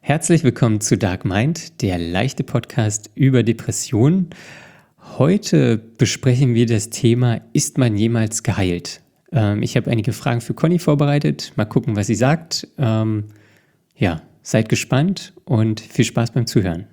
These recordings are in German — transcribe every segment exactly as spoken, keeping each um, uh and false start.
Herzlich willkommen zu Dark Mind, der leichte Podcast über Depressionen. Heute besprechen wir das Thema: Ist man jemals geheilt? Ähm, ich habe einige Fragen für Conny vorbereitet. Mal gucken, was sie sagt. Ähm, ja, seid gespannt und viel Spaß beim Zuhören.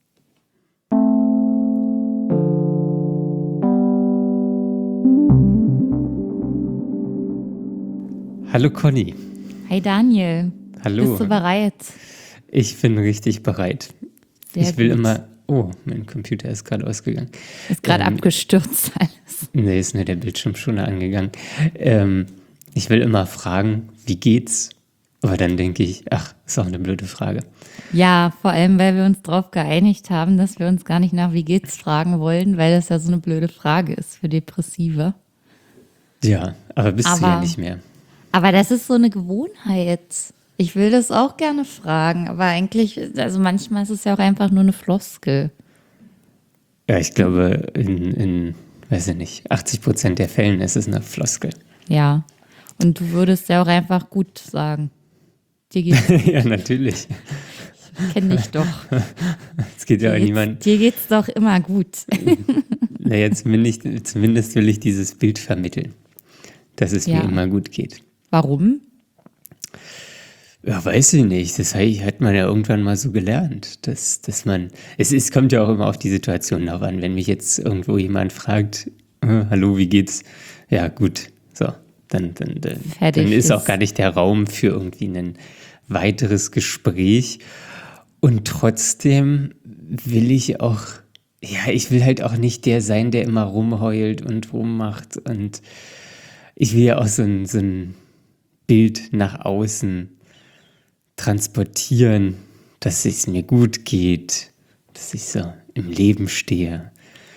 Hallo Conny. Hi Daniel. Hallo. Bist du bereit? Ich bin richtig bereit. Sehr ich will gut. immer... Oh, mein Computer ist gerade ausgegangen. Ist gerade Ähm, abgestürzt alles. Nee, ist nur der Bildschirm schon angegangen. Ähm, ich will immer fragen, wie geht's? Aber dann denke ich, ach, ist auch eine blöde Frage. Ja, vor allem, weil wir uns darauf geeinigt haben, dass wir uns gar nicht nach wie geht's fragen wollen, weil das ja so eine blöde Frage ist für Depressive. Ja, aber bist du ja Aber- nicht mehr. Aber das ist so eine Gewohnheit. Ich will das auch gerne fragen, aber eigentlich, also manchmal ist es ja auch einfach nur eine Floskel. Ja, ich glaube, in, in, weiß ich nicht, achtzig Prozent der Fällen ist es eine Floskel. Ja. Und du würdest ja auch einfach gut sagen. Dir geht's, Ja, natürlich. kenn dich doch. Es geht ja auch Dir niemand. geht's, dir geht's doch immer gut. Naja, zumindest, zumindest will ich dieses Bild vermitteln, dass es Ja. mir immer gut geht. Warum? Ja, weiß ich nicht. Das hat man ja irgendwann mal so gelernt, dass, dass man, es ist, kommt ja auch immer auf die Situation drauf an. Wenn mich jetzt irgendwo jemand fragt, äh, hallo, wie geht's? Ja, gut, so, dann, dann, dann, Fertig dann ist auch ist. gar nicht der Raum für irgendwie ein weiteres Gespräch. Und trotzdem will ich auch, ja, ich will halt auch nicht der sein, der immer rumheult und rummacht. Und ich will ja auch so ein, so ein Bild nach außen transportieren, dass es mir gut geht, dass ich so im Leben stehe.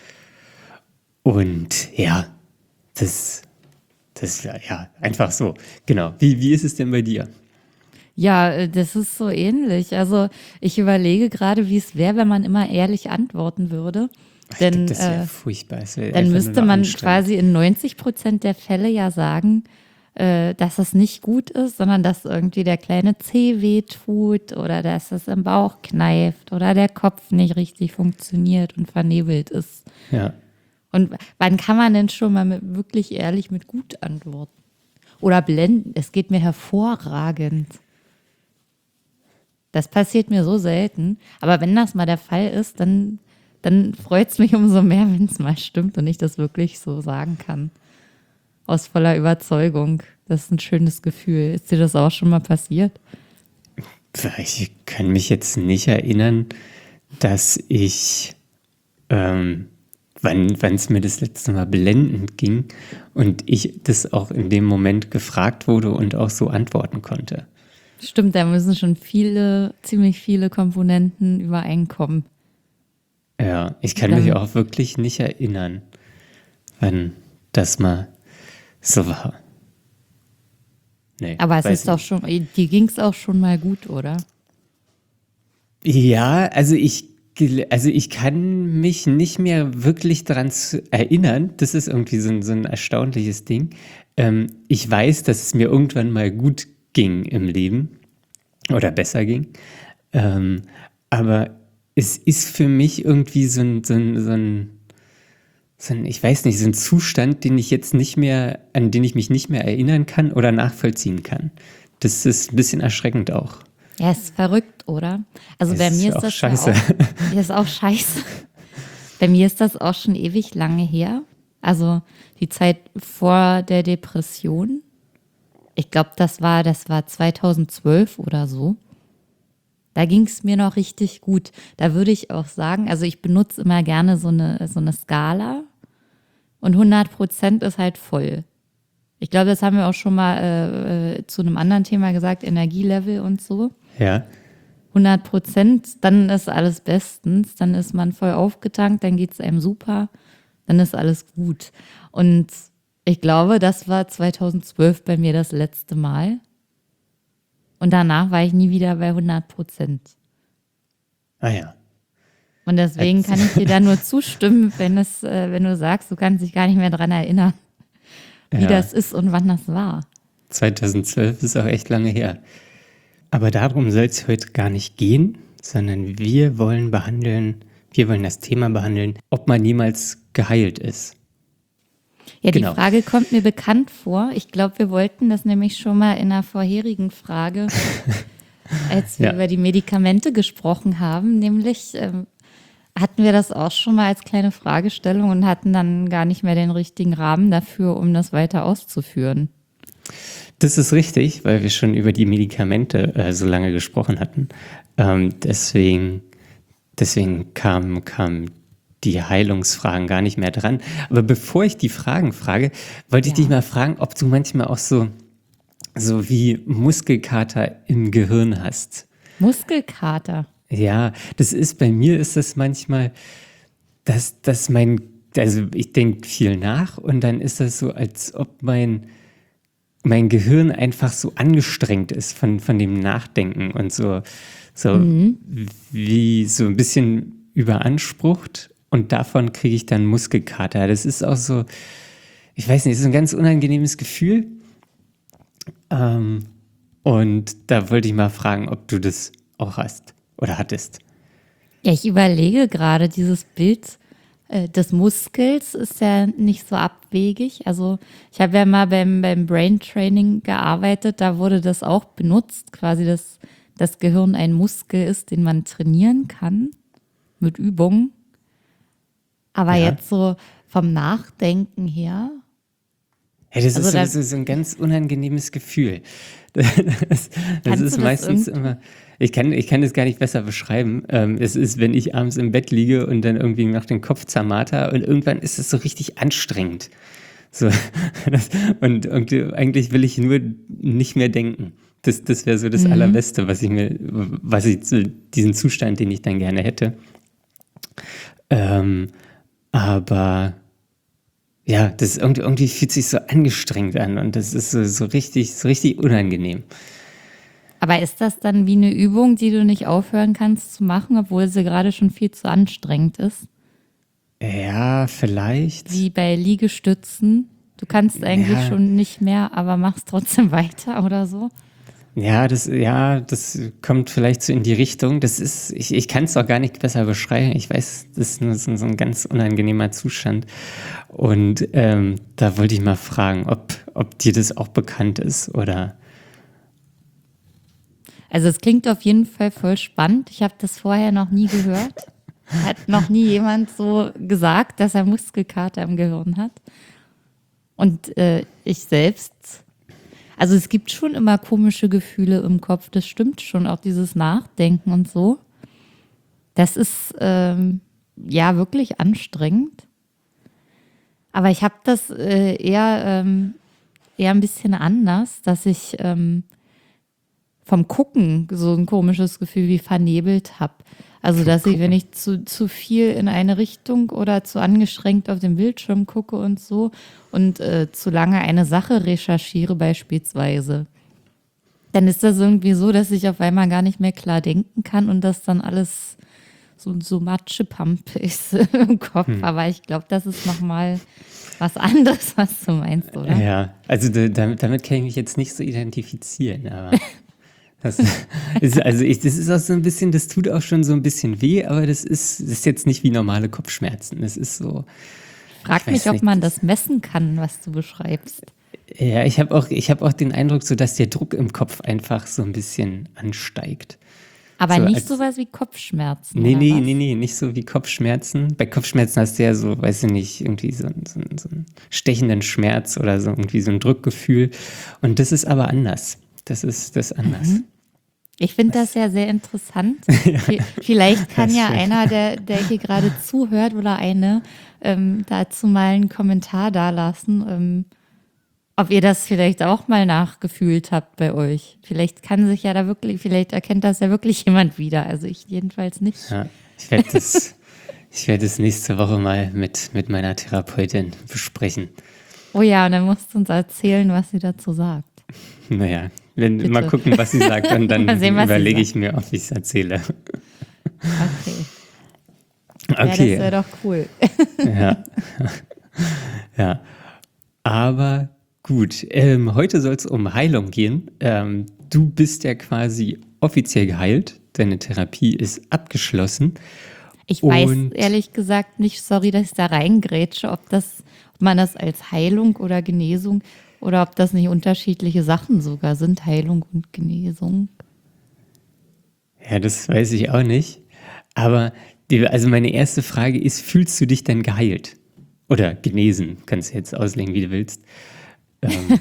Und ja, das, das ja, ja, einfach so. Genau. Wie, wie ist es denn bei dir? Ja, äh, das ist so ähnlich. Also ich überlege gerade, wie es wäre, wenn man immer ehrlich antworten würde. Ich Denn glaub, das wäre äh, furchtbar. Das wär dann einfach nur müsste noch man anstrengend. quasi in neunzig Prozent der Fälle ja sagen, äh, dass es nicht gut ist, sondern dass irgendwie der kleine Zeh wehtut oder dass es im Bauch kneift oder der Kopf nicht richtig funktioniert und vernebelt ist. Ja. Und wann kann man denn schon mal mit, wirklich ehrlich mit gut antworten? Oder blenden? Es geht mir hervorragend. Das passiert mir so selten. Aber wenn das mal der Fall ist, dann, dann freut es mich umso mehr, wenn es mal stimmt und ich das wirklich so sagen kann. Aus voller Überzeugung. Das ist ein schönes Gefühl. Ist dir das auch schon mal passiert? Ich kann mich jetzt nicht erinnern, dass ich, ähm, wann wann es mir das letzte Mal blendend ging und ich das auch in dem Moment gefragt wurde und auch so antworten konnte. Stimmt, da müssen schon viele, ziemlich viele Komponenten übereinkommen. Ja, ich kann Dann- mich auch wirklich nicht erinnern, wann das mal so war. Nee, Aber es weiß ist doch nicht. schon, dir ging es auch schon mal gut, oder? Ja, also ich, gel- also ich kann mich nicht mehr wirklich daran zu erinnern. Das ist irgendwie so ein, so ein erstaunliches Ding. Ähm, ich weiß, dass es mir irgendwann mal gut ging im Leben oder besser ging. Ähm, aber es ist für mich irgendwie so ein, so ein, so ein, so ein, ich weiß nicht, so ein Zustand, den ich jetzt nicht mehr, an den ich mich nicht mehr erinnern kann oder nachvollziehen kann. Das ist ein bisschen erschreckend auch. Ja, ist verrückt, oder? Also Es bei ist mir ja ist auch das scheiße. ja auch, ja, ist auch scheiße. Bei mir ist das auch schon ewig lange her. Also die Zeit vor der Depression. Ich glaube, das war, das war zweitausendzwölf oder so. Da ging es mir noch richtig gut. Da würde ich auch sagen, also ich benutze immer gerne so eine, so eine Skala und hundert Prozent ist halt voll. Ich glaube, das haben wir auch schon mal äh, äh, zu einem anderen Thema gesagt, Energielevel und so. Ja. hundert Prozent, dann ist alles bestens, dann ist man voll aufgetankt, dann geht es einem super, dann ist alles gut. Und ich glaube, das war zweitausendzwölf bei mir das letzte Mal. Und danach war ich nie wieder bei hundert Prozent. Ah ja. Und deswegen kann ich dir da nur zustimmen, wenn, es, äh, wenn du sagst, du kannst dich gar nicht mehr dran erinnern, wie Ja. das ist und wann das war. zweitausendzwölf ist auch echt lange her. Aber darum soll es heute gar nicht gehen, sondern wir wollen behandeln, wir wollen das Thema behandeln, ob man jemals geheilt ist. Ja, die Genau. Frage kommt mir bekannt vor. Ich glaube, wir wollten das nämlich schon mal in einer vorherigen Frage, als wir Ja. über die Medikamente gesprochen haben. Nämlich ähm, hatten wir das auch schon mal als kleine Fragestellung und hatten dann gar nicht mehr den richtigen Rahmen dafür, um das weiter auszuführen. Das ist richtig, weil wir schon über die Medikamente äh, so lange gesprochen hatten. Ähm, deswegen deswegen kamen kam die Heilungsfragen gar nicht mehr dran. Aber bevor ich die Fragen frage, wollte ich Ja. dich mal fragen, ob du manchmal auch so, so wie Muskelkater im Gehirn hast. Muskelkater. Ja, das ist, bei mir ist das manchmal, dass, dass mein, also ich denke viel nach und dann ist das so, als ob mein, mein Gehirn einfach so angestrengt ist von, von dem Nachdenken und so, so wie so ein bisschen überansprucht und davon kriege ich dann Muskelkater. Das ist auch so, ich weiß nicht, es ist ein ganz unangenehmes Gefühl. Ähm, und da wollte ich mal fragen, ob du das auch hast oder hattest. Ja, ich überlege gerade, dieses Bild äh, des Muskels ist ja nicht so abwegig. Also ich habe ja mal beim, beim Brain Training gearbeitet, da wurde das auch benutzt, quasi, dass das Gehirn ein Muskel ist, den man trainieren kann mit Übungen. Aber Ja. jetzt so vom Nachdenken her, Hey, das Also ist da- sowieso so ein ganz unangenehmes Gefühl. Das, das Kannst ist du das meistens irgend- immer, ich kann, ich kann das gar nicht besser beschreiben. Ähm, es ist, wenn ich abends im Bett liege und dann irgendwie noch den Kopf zermarter und irgendwann ist es so richtig anstrengend. So, das, und, und eigentlich will ich nur nicht mehr denken. Das, das wäre so das Allerbeste, was ich mir, was ich, so diesen Zustand, den ich dann gerne hätte. Ähm, aber ja, das ist irgendwie, irgendwie fühlt sich so angestrengt an und das ist so, so richtig, so richtig unangenehm. aber ist das dann wie eine Übung, die du nicht aufhören kannst zu machen, obwohl sie gerade schon viel zu anstrengend ist? Ja, vielleicht. Wie bei Liegestützen. Du kannst eigentlich Ja. schon nicht mehr, aber machst trotzdem weiter oder so. Ja, das, ja, das kommt vielleicht so in die Richtung. Das ist, ich, ich kann es auch gar nicht besser beschreiben. Ich weiß, das ist nur so, so ein ganz unangenehmer Zustand. Und ähm, da wollte ich mal fragen, ob, ob dir das auch bekannt ist oder. Also es klingt auf jeden Fall voll spannend. Ich habe das vorher noch nie gehört. Hat noch nie jemand so gesagt, dass er Muskelkater im Gehirn hat. Und äh, ich selbst, also es gibt schon immer komische Gefühle im Kopf, das stimmt schon, auch dieses Nachdenken und so. Das ist ähm, ja wirklich anstrengend. Aber ich habe das äh, eher, ähm, eher ein bisschen anders, dass ich ähm, vom Gucken so ein komisches Gefühl wie vernebelt habe. Also, dass ich, wenn ich zu, zu viel in eine Richtung oder zu angestrengt auf den Bildschirm gucke und so und äh, zu lange eine Sache recherchiere beispielsweise, dann ist das irgendwie so, dass ich auf einmal gar nicht mehr klar denken kann und das dann alles so, so Matschepampe ist im Kopf. Aber ich glaube, das ist nochmal was anderes, was du meinst, oder? Ja, also da- damit, damit kann ich mich jetzt nicht so identifizieren, aber das ist, also ich, das ist auch so ein bisschen, das tut auch schon so ein bisschen weh, aber das ist, das ist jetzt nicht wie normale Kopfschmerzen. Das ist so, Frag ich weiß mich, ob nicht, man das- das messen kann, was du beschreibst. ja, ich habe auch, ich habe auch den Eindruck, so dass der Druck im Kopf einfach so ein bisschen ansteigt. Aber So nicht als- sowas wie Kopfschmerzen. Nee, oder nee, was? nee, nee, nicht so wie Kopfschmerzen. Bei Kopfschmerzen hast du ja so, weiß ich nicht, irgendwie so, so, so einen stechenden Schmerz oder so irgendwie so ein Drückgefühl. Und das ist aber anders. Das ist das ist anders. Ich finde das ja sehr interessant. Vi- Vielleicht kann Das ist ja schön. einer, der, der hier gerade zuhört oder eine, ähm, dazu mal einen Kommentar dalassen, ähm, ob ihr das vielleicht auch mal nachgefühlt habt bei euch. Vielleicht kann sich ja da wirklich, vielleicht erkennt das ja wirklich jemand wieder. Also ich jedenfalls nicht. Ja, ich werde das, ich werde das nächste Woche mal mit, mit meiner Therapeutin besprechen. Oh ja, und dann musst du uns erzählen, was sie dazu sagt. Naja, wenn, Bitte. mal gucken, was sie sagt und dann Mal sehen, was sie überlege sagt. ich mir, ob ich es erzähle. Okay. Ja, das Okay, wäre doch cool. ja. Ja. Aber Gut, ähm, heute soll es um Heilung gehen. Ähm, du bist ja quasi offiziell geheilt. Deine Therapie ist abgeschlossen. Ich weiß Und ehrlich gesagt nicht, sorry, dass ich da reingrätsche, ob das, ob man das als Heilung oder Genesung oder ob das nicht unterschiedliche Sachen sogar sind, Heilung und Genesung. ja, das weiß ich auch nicht. Aber die, also meine erste Frage ist, fühlst du dich denn geheilt? Oder genesen? Kannst du jetzt auslegen, wie du willst. Ähm,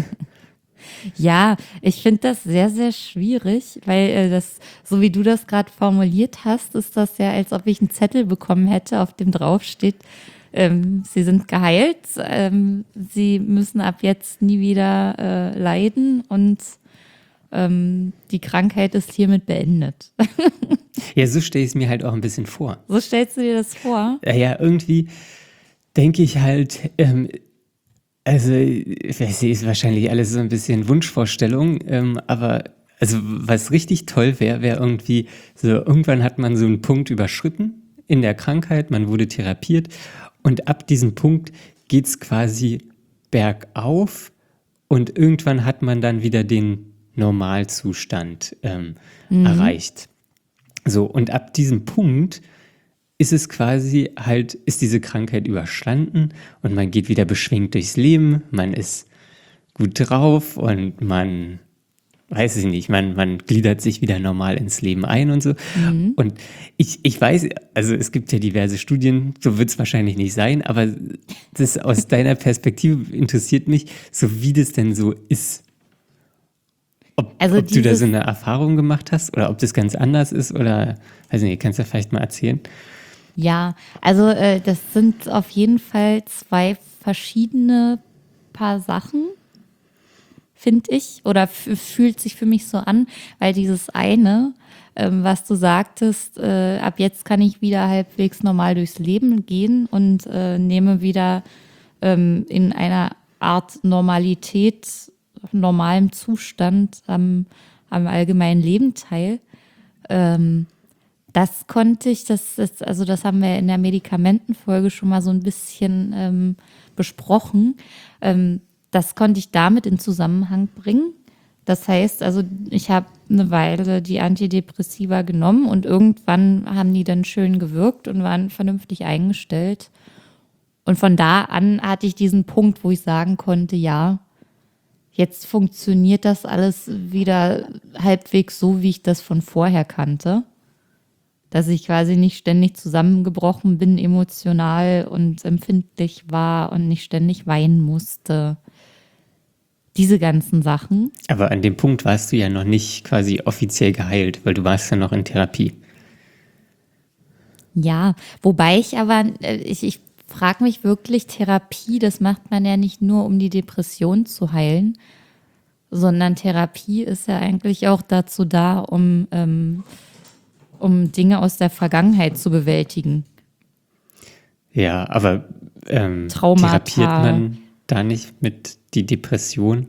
Ja, ich finde das sehr, sehr schwierig, weil äh, das, so wie du das gerade formuliert hast, ist das ja, als ob ich einen Zettel bekommen hätte, auf dem drauf steht, ähm, Sie sind geheilt, ähm, Sie müssen ab jetzt nie wieder äh, leiden und ähm, die Krankheit ist hiermit beendet. ja, so stelle ich es mir halt auch ein bisschen vor. So stellst du dir das vor? Ja, ja, irgendwie denke ich halt, ähm, also, ich weiß nicht, ist wahrscheinlich alles so ein bisschen Wunschvorstellung, ähm, aber also was richtig toll wäre, wäre irgendwie so, irgendwann hat man so einen Punkt überschritten in der Krankheit, man wurde therapiert und ab diesem Punkt geht es quasi bergauf und irgendwann hat man dann wieder den Normalzustand ähm, erreicht. So, und ab diesem Punkt ist es quasi halt, ist diese Krankheit überstanden und man geht wieder beschwingt durchs Leben, man ist gut drauf und man, weiß ich nicht, man, man gliedert sich wieder normal ins Leben ein und so. Und ich, ich weiß, also es gibt ja diverse Studien, so wird es wahrscheinlich nicht sein, aber das aus deiner Perspektive interessiert mich, so wie das denn so ist. Ob, Also ob du da dieses, so eine Erfahrung gemacht hast oder ob das ganz anders ist oder, weiß ich nicht, kannst du ja vielleicht mal erzählen? ja, also äh, das sind auf jeden Fall zwei verschiedene Paar Sachen, finde ich, oder f- fühlt sich für mich so an, weil dieses eine, ähm, was du sagtest, äh, ab jetzt kann ich wieder halbwegs normal durchs Leben gehen und äh, nehme wieder ähm, in einer Art Normalität, normalem Zustand am, am allgemeinen Leben teil. Ähm, Das konnte ich, das ist, also das haben wir in der Medikamentenfolge schon mal so ein bisschen ähm, besprochen. Ähm, das konnte ich damit in Zusammenhang bringen. Das heißt, also ich habe eine Weile die Antidepressiva genommen und irgendwann haben die dann schön gewirkt und waren vernünftig eingestellt. Und von da an hatte ich diesen Punkt, wo ich sagen konnte, ja, jetzt funktioniert das alles wieder halbwegs so, wie ich das von vorher kannte. Dass ich quasi nicht ständig zusammengebrochen bin, emotional und empfindlich war und nicht ständig weinen musste. Diese ganzen Sachen. Aber an dem Punkt warst du ja noch nicht quasi offiziell geheilt, weil du warst ja noch in Therapie. Ja, wobei ich aber, äh, ich, ich frage mich wirklich, Therapie, das macht man ja nicht nur, um die Depression zu heilen, sondern Therapie ist ja eigentlich auch dazu da, um, ähm, um Dinge aus der Vergangenheit zu bewältigen. Ja, aber ähm, therapiert Traumata. man da nicht mit die Depression?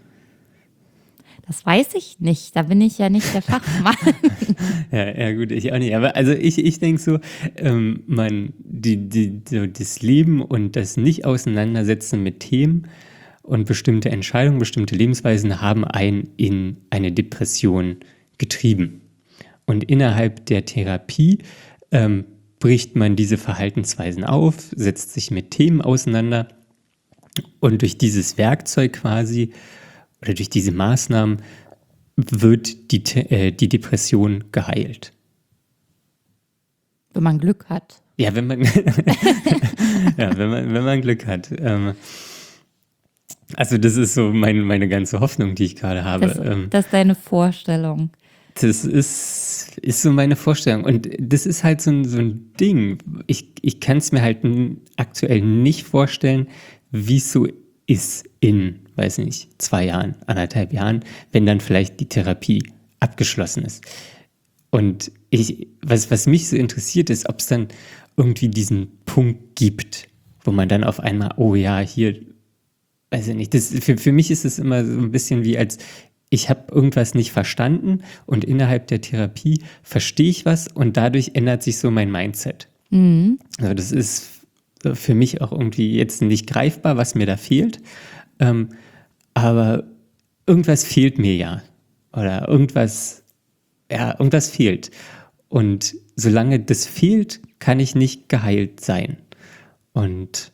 Das weiß ich nicht. Da bin ich ja nicht der Fachmann. Ja, ja gut, ich auch nicht. Aber also ich, ich denke so, ähm, man, die, die, so das Leben und das Nicht-Auseinandersetzen mit Themen und bestimmte Entscheidungen, bestimmte Lebensweisen haben einen in eine Depression getrieben. Und innerhalb der Therapie ähm, bricht man diese Verhaltensweisen auf, setzt sich mit Themen auseinander und durch dieses Werkzeug quasi oder durch diese Maßnahmen wird die, äh, die Depression geheilt. Wenn man Glück hat. Ja, wenn man, ja, wenn man, wenn man Glück hat. Ähm, also das ist so mein, meine ganze Hoffnung, die ich gerade habe. Das, Ähm, das ist deine Vorstellung. Das ist, ist so meine Vorstellung. Und das ist halt so ein, so ein Ding. Ich, ich kann es mir halt n- aktuell nicht vorstellen, wie es so ist in, weiß nicht, zwei Jahren, anderthalb Jahren, wenn dann vielleicht die Therapie abgeschlossen ist. Und ich, was, was mich so interessiert, ist, ob es dann irgendwie diesen Punkt gibt, wo man dann auf einmal, oh ja, hier, weiß ich nicht, das, für, für mich ist es immer so ein bisschen wie als, ich habe irgendwas nicht verstanden und innerhalb der Therapie verstehe ich was und dadurch ändert sich so mein Mindset. Also das ist für mich auch irgendwie jetzt nicht greifbar, was mir da fehlt, ähm, aber irgendwas fehlt mir ja. Oder irgendwas, ja, irgendwas fehlt. Und solange das fehlt, kann ich nicht geheilt sein. Und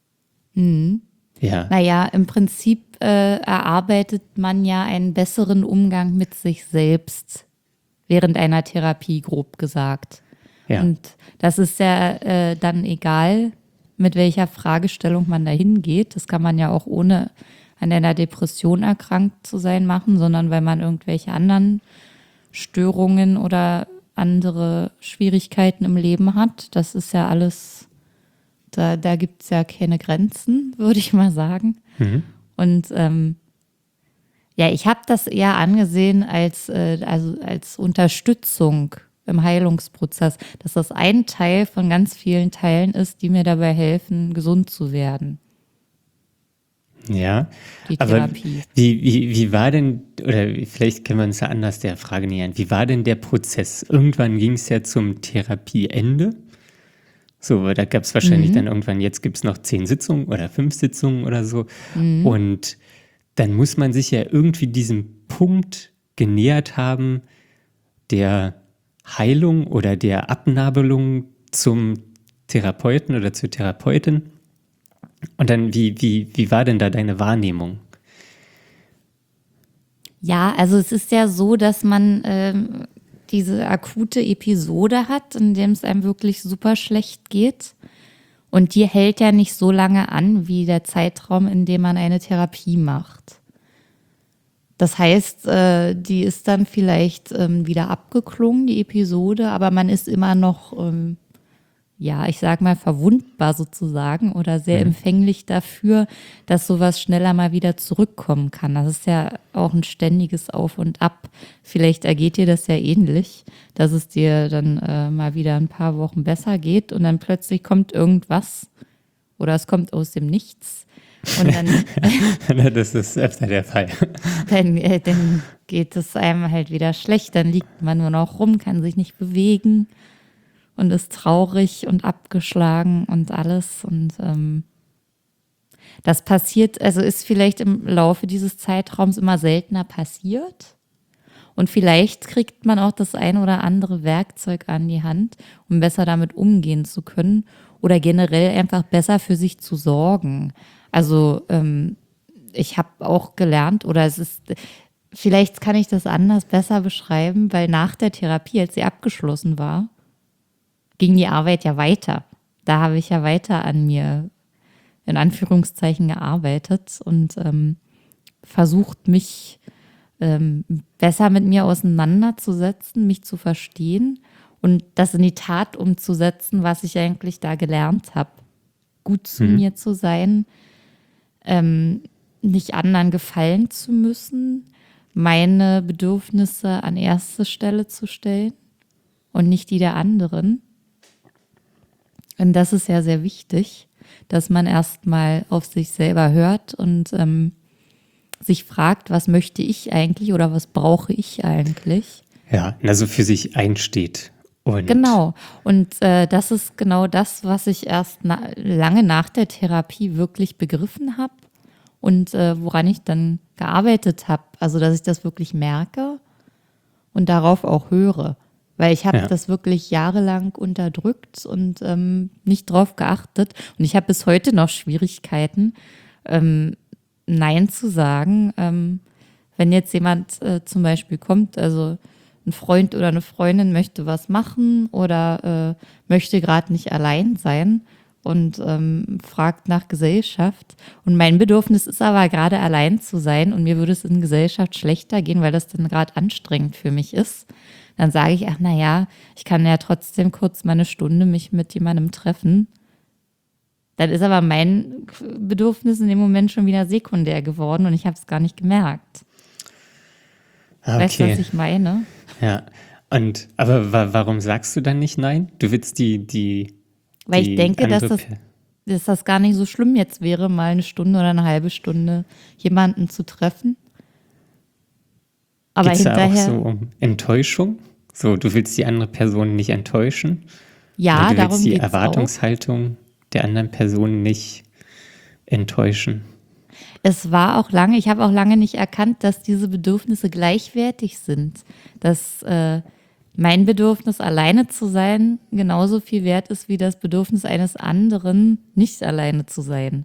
ja, Naja, im Prinzip äh, erarbeitet man ja einen besseren Umgang mit sich selbst während einer Therapie, grob gesagt. ja, Und das ist ja äh, dann egal, mit welcher Fragestellung man da hingeht. Das kann man ja auch ohne an einer Depression erkrankt zu sein machen, sondern weil man irgendwelche anderen Störungen oder andere Schwierigkeiten im Leben hat. Das ist ja alles, da, da gibt es ja keine Grenzen, würde ich mal sagen. Und ähm, ja, ich habe das eher angesehen als, äh, also als Unterstützung im Heilungsprozess, dass das ein Teil von ganz vielen Teilen ist, die mir dabei helfen, gesund zu werden, ja. die Aber Therapie. wie, wie, wie war denn, oder vielleicht können wir uns ja anders der Frage nähern, wie war denn der Prozess? Irgendwann ging es ja zum Therapieende. So, da gab es wahrscheinlich dann irgendwann, jetzt gibt es noch zehn Sitzungen oder fünf Sitzungen oder so. Und dann muss man sich ja irgendwie diesem Punkt genähert haben, der Heilung oder der Abnabelung zum Therapeuten oder zur Therapeutin. Und dann, wie, wie, wie war denn da deine Wahrnehmung? Ja, also es ist ja so, dass man ähm, diese akute Episode hat, in dem es einem wirklich super schlecht geht. Und die hält ja nicht so lange an wie der Zeitraum, in dem man eine Therapie macht. Das heißt, äh, die ist dann vielleicht ähm, wieder abgeklungen, die Episode, aber man ist immer noch, ähm, ja, ich sag mal, verwundbar sozusagen oder sehr empfänglich dafür, dass sowas schneller mal wieder zurückkommen kann. Das ist ja auch ein ständiges Auf und Ab. Vielleicht ergeht dir das ja ähnlich, dass es dir dann äh, mal wieder ein paar Wochen besser geht und dann plötzlich kommt irgendwas oder es kommt aus dem Nichts. Und dann, Das ist öfter der Fall. dann, äh, dann geht es einem halt wieder schlecht. Dann liegt man nur noch rum, kann sich nicht bewegen und ist traurig und abgeschlagen und alles. Und ähm, das passiert, also ist vielleicht im Laufe dieses Zeitraums immer seltener passiert. Und vielleicht kriegt man auch das ein oder andere Werkzeug an die Hand, um besser damit umgehen zu können oder generell einfach besser für sich zu sorgen. Also ähm, ich habe auch gelernt, oder es ist, vielleicht kann ich das anders besser beschreiben, weil nach der Therapie, als sie abgeschlossen war, ging die Arbeit ja weiter. Da habe ich ja weiter an mir in Anführungszeichen gearbeitet und ähm, versucht, mich ähm, besser mit mir auseinanderzusetzen, mich zu verstehen und das in die Tat umzusetzen, was ich eigentlich da gelernt habe. Gut zu mir zu sein, ähm, nicht anderen gefallen zu müssen, meine Bedürfnisse an erste Stelle zu stellen und nicht die der anderen. Und das ist ja sehr wichtig, dass man erstmal auf sich selber hört und ähm, sich fragt, was möchte ich eigentlich oder was brauche ich eigentlich? Ja, also für sich einsteht. Und Genau. Und äh, das ist genau das, was ich erst na lange nach der Therapie wirklich begriffen habe und äh, woran ich dann gearbeitet habe. Also, dass ich das wirklich merke und darauf auch höre. Weil ich habe Ja. das wirklich jahrelang unterdrückt und ähm, nicht drauf geachtet. Und ich habe bis heute noch Schwierigkeiten, ähm, Nein zu sagen. Ähm, wenn jetzt jemand äh, zum Beispiel kommt, also ein Freund oder eine Freundin möchte was machen oder äh, möchte gerade nicht allein sein und ähm, fragt nach Gesellschaft. Und mein Bedürfnis ist aber gerade allein zu sein und mir würde es in Gesellschaft schlechter gehen, weil das dann gerade anstrengend für mich ist. Dann sage ich, ach na ja, ich kann ja trotzdem kurz mal eine Stunde mich mit jemandem treffen. Dann ist aber mein Bedürfnis in dem Moment schon wieder sekundär geworden und ich habe es gar nicht gemerkt. Ah, Weißt du, okay. was ich meine? Ja. Und aber wa warum sagst du dann nicht nein? Du willst die, die, Weil die ich denke, dass andere das, Pe- dass das gar nicht so schlimm jetzt wäre, mal eine Stunde oder eine halbe Stunde jemanden zu treffen. Aber Geht's da auch hinterher, so um Enttäuschung? So, du willst die andere Person nicht enttäuschen? Oder ja, du willst darum die geht's auch. Erwartungshaltung der anderen Person nicht enttäuschen? Es war auch lange, ich habe auch lange nicht erkannt, dass diese Bedürfnisse gleichwertig sind. Dass äh, mein Bedürfnis, alleine zu sein, genauso viel wert ist wie das Bedürfnis eines anderen, nicht alleine zu sein.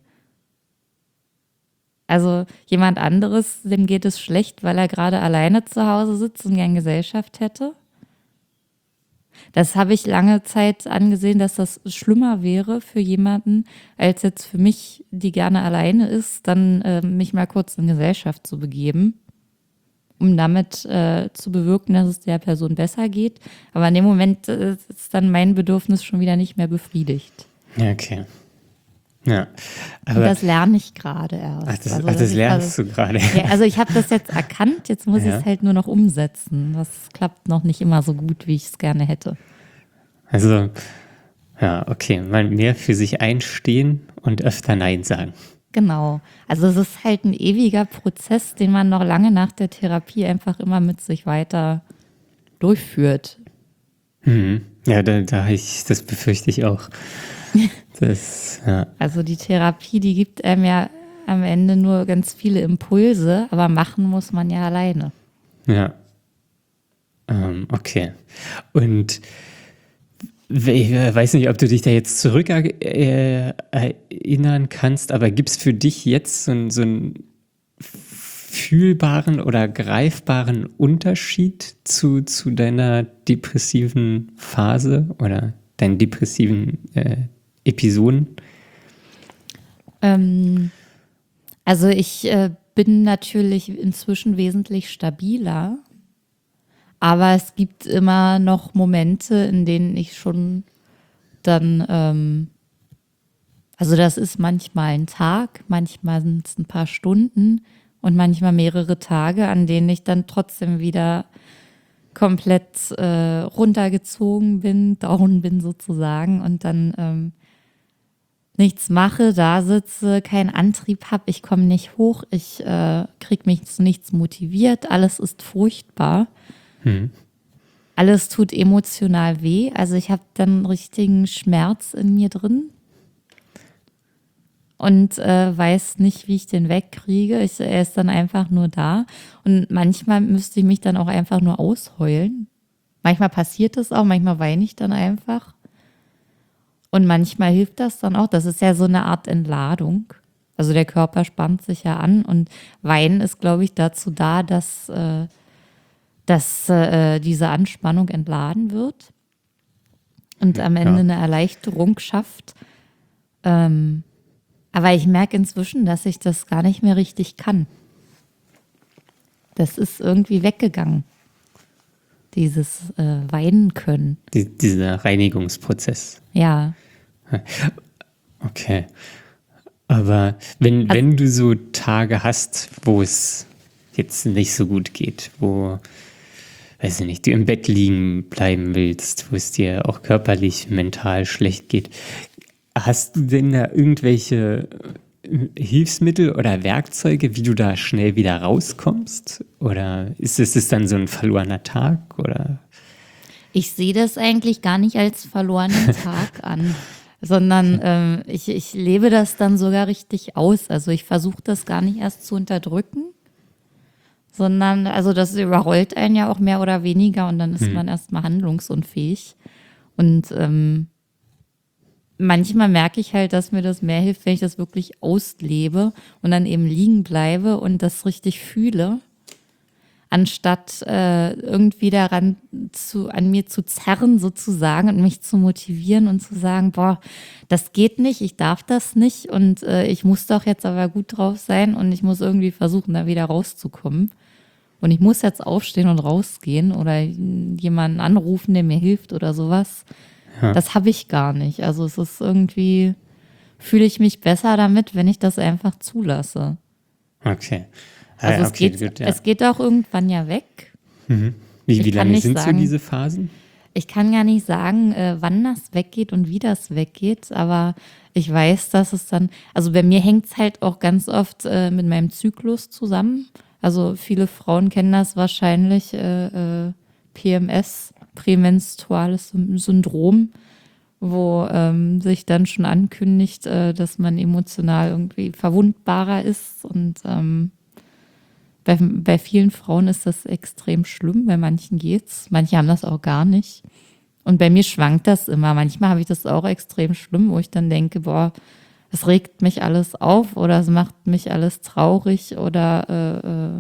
Also jemand anderes, dem geht es schlecht, weil er gerade alleine zu Hause sitzt und gern Gesellschaft hätte. Das habe ich lange Zeit angesehen, dass das schlimmer wäre für jemanden, als jetzt für mich, die gerne alleine ist, dann äh, mich mal kurz in Gesellschaft zu begeben, um damit äh, zu bewirken, dass es der Person besser geht. Aber in dem Moment äh, ist dann mein Bedürfnis schon wieder nicht mehr befriedigt. Ja, okay. Ja, Und aber das lerne ich gerade erst. ach, das, Also, ach, dass das ich lernst gerade- du gerade. Ja, also ich habe das jetzt erkannt, jetzt muss ich Ja. es halt nur noch umsetzen. Das klappt noch nicht immer so gut, wie ich es gerne hätte. Also, ja, okay, mal mehr für sich einstehen und öfter Nein sagen. Genau. Also es ist halt ein ewiger Prozess, den man noch lange nach der Therapie einfach immer mit sich weiter durchführt. Mhm. Ja, da, da ich, das befürchte ich auch. Das, ja, Also die Therapie, die gibt einem ja am Ende nur ganz viele Impulse, aber machen muss man ja alleine. ja. Ähm, okay. Und ich weiß nicht, ob du dich da jetzt zurück äh, erinnern kannst, aber gibt es für dich jetzt so, einen- so einen fühlbaren oder greifbaren Unterschied zu, zu deiner depressiven Phase oder deinen depressiven äh, Episoden? Ähm, also ich äh, bin natürlich inzwischen wesentlich stabiler, aber es gibt immer noch Momente, in denen ich schon dann, ähm, also das ist manchmal ein Tag, manchmal sind es ein paar Stunden und manchmal mehrere Tage, an denen ich dann trotzdem wieder komplett äh, runtergezogen bin, down bin sozusagen und dann ähm, nichts mache, da sitze, keinen Antrieb habe, ich komme nicht hoch, ich äh, kriege mich zu nichts motiviert, alles ist furchtbar. Hm. Alles tut emotional weh, also ich habe dann einen richtigen Schmerz in mir drin und äh, weiß nicht, wie ich den wegkriege. Ich, er ist dann einfach nur da und manchmal müsste ich mich dann auch einfach nur ausheulen. Manchmal passiert es auch, manchmal weine ich dann einfach. Und manchmal hilft das dann auch. Das ist ja so eine Art Entladung. Also der Körper spannt sich ja an und Weinen ist, glaube ich, dazu da, dass, äh, dass äh, diese Anspannung entladen wird und am Ende Ja. eine Erleichterung schafft. Ähm, aber ich merke inzwischen, dass ich das gar nicht mehr richtig kann. Das ist irgendwie weggegangen, dieses äh, Weinen können. Die, dieser Reinigungsprozess. Ja. Okay. Aber wenn, Also- wenn du so Tage hast, wo es jetzt nicht so gut geht, wo, weiß ich nicht, du im Bett liegen bleiben willst, wo es dir auch körperlich, mental schlecht geht, hast du denn da irgendwelche äh, Hilfsmittel oder Werkzeuge, wie du da schnell wieder rauskommst? Oder ist es ist dann so ein verlorener Tag? Oder? Ich sehe das eigentlich gar nicht als verlorenen Tag an, sondern ähm, ich, ich lebe das dann sogar richtig aus. Also ich versuche das gar nicht erst zu unterdrücken, sondern, also das überrollt einen ja auch mehr oder weniger und dann ist man erstmal handlungsunfähig. Und ähm, manchmal merke ich halt, dass mir das mehr hilft, wenn ich das wirklich auslebe und dann eben liegen bleibe und das richtig fühle, anstatt äh, irgendwie daran zu, an mir zu zerren sozusagen und mich zu motivieren und zu sagen, boah, das geht nicht, ich darf das nicht und äh, ich muss doch jetzt aber gut drauf sein und ich muss irgendwie versuchen, da wieder rauszukommen. Und ich muss jetzt aufstehen und rausgehen oder jemanden anrufen, der mir hilft oder sowas. Ja. Das habe ich gar nicht. Also es ist irgendwie, fühle ich mich besser damit, wenn ich das einfach zulasse. Okay. Ah, Also ja, es, okay, geht, gut, ja. es geht auch irgendwann ja weg. Wie, ich wie kann lange nicht sind sagen- so diese Phasen? Ich kann gar nicht sagen, äh, wann das weggeht und wie das weggeht, aber ich weiß, dass es dann, also bei mir hängt es halt auch ganz oft äh, mit meinem Zyklus zusammen. Also viele Frauen kennen das wahrscheinlich, äh, äh, P M S, prämenstruales Syn- Syndrom, wo ähm, sich dann schon ankündigt, äh, dass man emotional irgendwie verwundbarer ist. Und ähm, bei, bei vielen Frauen ist das extrem schlimm, bei manchen geht's. Manche haben das auch gar nicht. Und bei mir schwankt das immer. Manchmal habe ich das auch extrem schlimm, wo ich dann denke, boah, es regt mich alles auf oder es macht mich alles traurig oder äh, äh,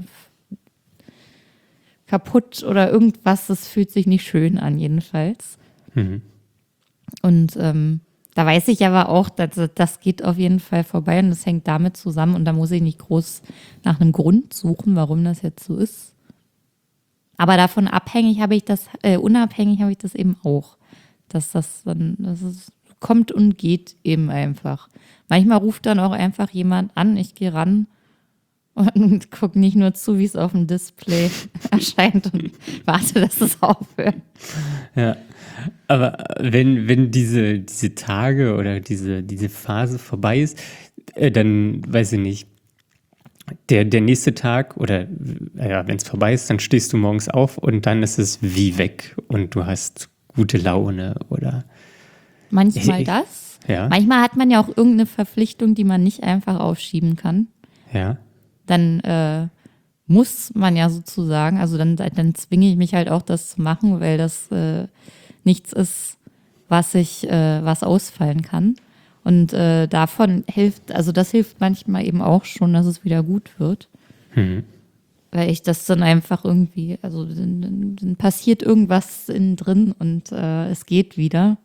kaputt oder irgendwas. Das fühlt sich nicht schön an, jedenfalls. Mhm. Und ähm, da weiß ich aber auch, dass, das geht auf jeden Fall vorbei und das hängt damit zusammen und da muss ich nicht groß nach einem Grund suchen, warum das jetzt so ist. Aber davon abhängig habe ich das, äh, unabhängig habe ich das eben auch. Dass das dann, dass es kommt und geht eben einfach. Manchmal ruft dann auch einfach jemand an, ich gehe ran und gucke nicht nur zu, wie es auf dem Display erscheint und warte, dass es aufhört. Ja, aber wenn, wenn diese, diese Tage oder diese, diese Phase vorbei ist, äh, dann weiß ich nicht, der, der nächste Tag oder äh, ja, wenn es vorbei ist, dann stehst du morgens auf und dann ist es wie weg und du hast gute Laune oder Manchmal Ich- das. ja, Manchmal hat man ja auch irgendeine Verpflichtung, die man nicht einfach aufschieben kann. ja, Dann äh, muss man ja sozusagen, also dann, dann zwinge ich mich halt auch, das zu machen, weil das äh, nichts ist, was ich, äh, was ausfallen kann. Und äh, davon hilft, also das hilft manchmal eben auch schon, dass es wieder gut wird. hm, Weil ich das dann einfach irgendwie, also dann, dann, dann passiert irgendwas innen drin und äh, es geht wieder.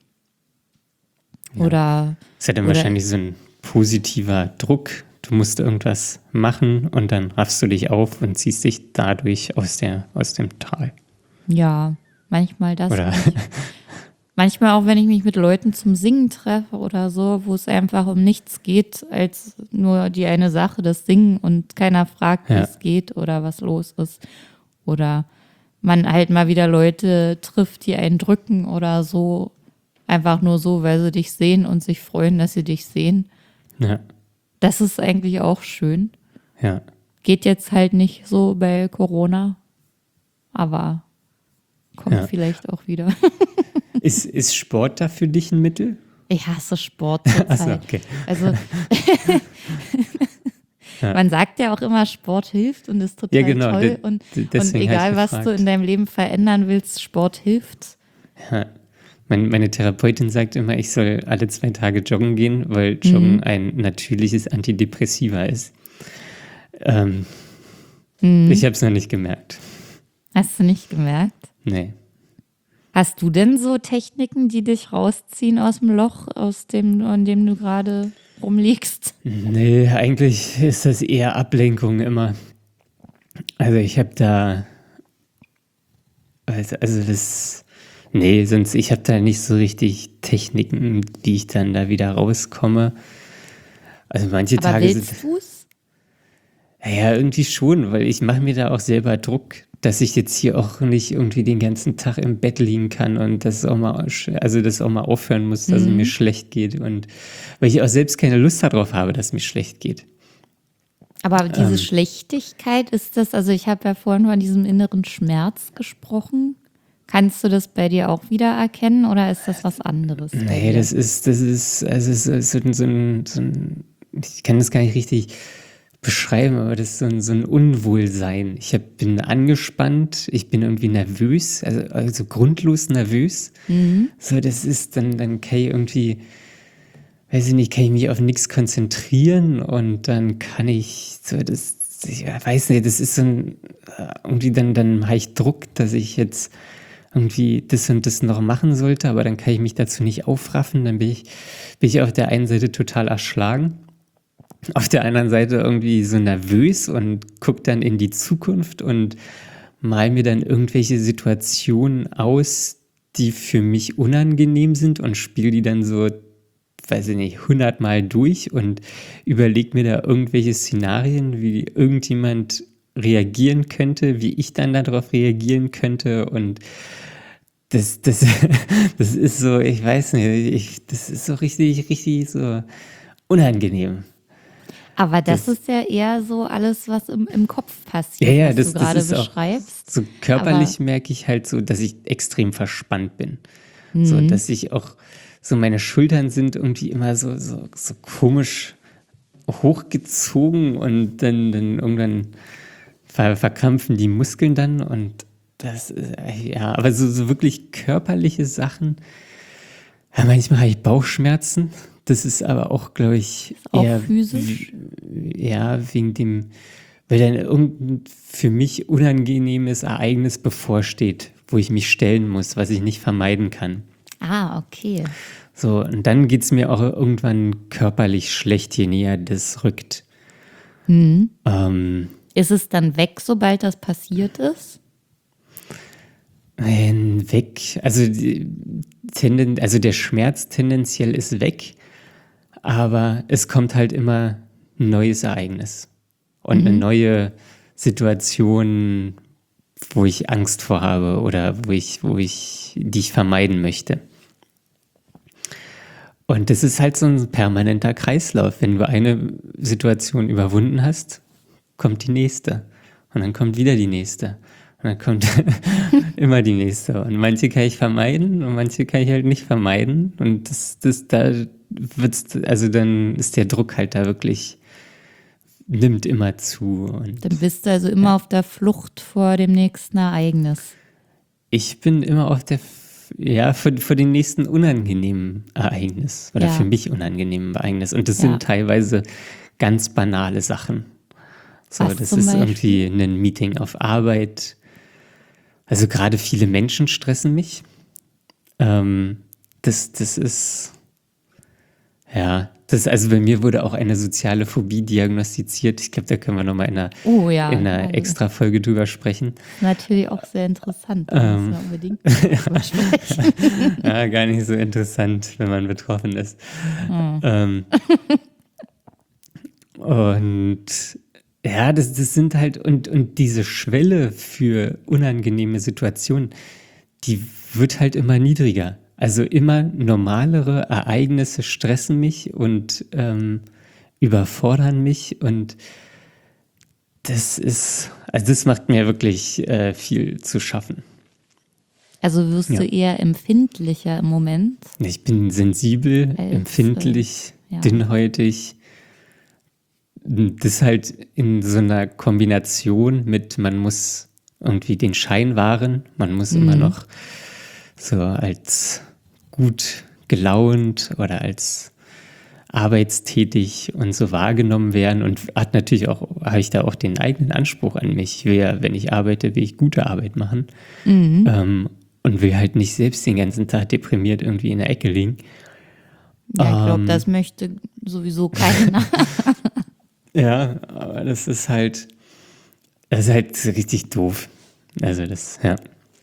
Ja. Oder ist ja dann Oder- wahrscheinlich so ein positiver Druck. Du musst irgendwas machen und dann raffst du dich auf und ziehst dich dadurch aus der, aus dem Tal. ja, manchmal das. Oder Manchmal auch, wenn ich mich mit Leuten zum Singen treffe oder so, wo es einfach um nichts geht, als nur die eine Sache, das Singen und keiner fragt, wie Ja. es geht oder was los ist. Oder man halt mal wieder Leute trifft, die einen drücken oder so. Einfach nur so, weil sie dich sehen und sich freuen, dass sie dich sehen. ja, Das ist eigentlich auch schön. ja. Geht jetzt halt nicht so bei Corona, aber kommt Ja. vielleicht auch wieder. Ist, ist Sport da für dich ein Mittel? Ich hasse Sport zurzeit. Achso, okay. Also man sagt ja auch immer, Sport hilft und ist total Ja, genau, toll. de- Und, de- und deswegen hab egal, ich was du gefragt. in deinem Leben verändern willst, Sport hilft. Ja. Mein, meine Therapeutin sagt immer, ich soll alle zwei Tage joggen gehen, weil Joggen Mhm. ein natürliches Antidepressiva ist. Ähm, Mhm. Ich habe es noch nicht gemerkt. Hast du nicht gemerkt? Nee. Hast du denn so Techniken, die dich rausziehen aus dem Loch, aus dem, in dem du gerade rumliegst? Nee, eigentlich ist das eher Ablenkung immer. Also ich habe da, also, also das, nee, sonst, ich habe da nicht so richtig Techniken, wie ich dann da wieder rauskomme. Also manche Aber Tage sind, willst du's? ja, irgendwie schon, weil ich mache mir da auch selber Druck, dass ich jetzt hier auch nicht irgendwie den ganzen Tag im Bett liegen kann und das auch mal, also das auch mal aufhören muss, dass es mir schlecht geht und weil ich auch selbst keine Lust darauf habe, dass es mir schlecht geht. Aber diese Ähm. Schlechtigkeit ist das, also ich habe ja vorhin von diesem inneren Schmerz gesprochen. Kannst du das bei dir auch wieder erkennen oder ist das was anderes? bei Nee, dir? das ist, das ist, also es ist so ein, so ein, so ein, ich kann das gar nicht richtig beschreiben, aber das ist so ein, so ein Unwohlsein. Ich hab, bin angespannt, ich bin irgendwie nervös, also, also grundlos nervös. So, das ist, dann, dann kann ich irgendwie, weiß ich nicht, kann ich mich auf nichts konzentrieren und dann kann ich, so, das, ich weiß nicht, das ist so ein, äh, irgendwie dann, dann habe ich Druck, dass ich jetzt irgendwie das und das noch machen sollte, aber dann kann ich mich dazu nicht aufraffen, dann bin ich, bin ich auf der einen Seite total erschlagen, auf der anderen Seite irgendwie so nervös und gucke dann in die Zukunft und mal mir dann irgendwelche Situationen aus, die für mich unangenehm sind und spiele die dann so, weiß ich nicht, hundertmal durch und überlege mir da irgendwelche Szenarien, wie irgendjemand reagieren könnte, wie ich dann darauf reagieren könnte und das, das, das ist so, ich weiß nicht, ich, das ist so richtig, richtig so unangenehm. Aber das, das- ist ja eher so alles, was im, im Kopf passiert, Ja, ja, was das, du gerade das ist auch beschreibst. so körperlich merke ich halt so, dass ich extrem verspannt bin. So, dass ich auch, so meine Schultern sind irgendwie immer so, so, so komisch hochgezogen und dann, dann irgendwann ver verkrampfen die Muskeln dann und das, äh, ja, aber so, so wirklich körperliche Sachen, ja, manchmal habe ich Bauchschmerzen, das ist aber auch, glaube ich, Auch eher, physisch? w- ja, wegen dem, weil dann irgendein für mich unangenehmes Ereignis bevorsteht, wo ich mich stellen muss, was ich nicht vermeiden kann. Ah, okay. So, und dann geht es mir auch irgendwann körperlich schlecht, je näher das rückt. Ähm, Ist es dann weg, sobald das passiert ist? äh, weg, also, die, tenden, also der Schmerz tendenziell ist weg, aber es kommt halt immer ein neues Ereignis und eine neue Situation, wo ich Angst vor habe oder wo ich, wo ich, die ich vermeiden möchte. Und das ist halt so ein permanenter Kreislauf. Wenn du eine Situation überwunden hast, kommt die nächste. Und dann kommt wieder die nächste. Und dann kommt immer die nächste. Und manche kann ich vermeiden und manche kann ich halt nicht vermeiden. Und das, das, da wird's, also dann ist der Druck halt da wirklich, nimmt immer zu. Und Dann bist du also immer auf der Flucht vor dem nächsten Ereignis. ich bin immer auf der, F- ja, vor, vor den nächsten unangenehmen Ereignis oder Ja. für mich unangenehmen Ereignis. Und das Ja. sind teilweise ganz banale Sachen. So, Was das zum ist Beispiel? irgendwie ein Meeting auf Arbeit. Also gerade viele Menschen stressen mich. Ähm, das, das ist, ja, das, also bei mir wurde auch eine soziale Phobie diagnostiziert. Ich glaube, da können wir nochmal in einer, Oh ja. in einer Oh, extra Folge drüber sprechen. natürlich auch sehr interessant. Da müssen wir unbedingt drüber sprechen. Ja, gar nicht so interessant, wenn man betroffen ist. Ähm, und ja, das, das sind halt, und, und diese Schwelle für unangenehme Situationen, die wird halt immer niedriger. Also immer normalere Ereignisse stressen mich und ähm, überfordern mich und das ist, also das macht mir wirklich äh, viel zu schaffen. Also wirst Ja. du eher empfindlicher im Moment? Ich bin sensibel, Als, empfindlich, äh, ja. dünnhäutig. Das halt in so einer Kombination mit, man muss irgendwie den Schein wahren, man muss immer noch so als gut gelaunt oder als arbeitstätig und so wahrgenommen werden und hat natürlich auch, habe ich da auch den eigenen Anspruch an mich. Ich will ja, wenn ich arbeite, will ich gute Arbeit machen ähm, und will halt nicht selbst den ganzen Tag deprimiert irgendwie in der Ecke liegen. Ja, ich glaube, Ähm. das möchte sowieso keiner. Ja, aber das ist halt, das ist halt richtig doof. Also das, ja.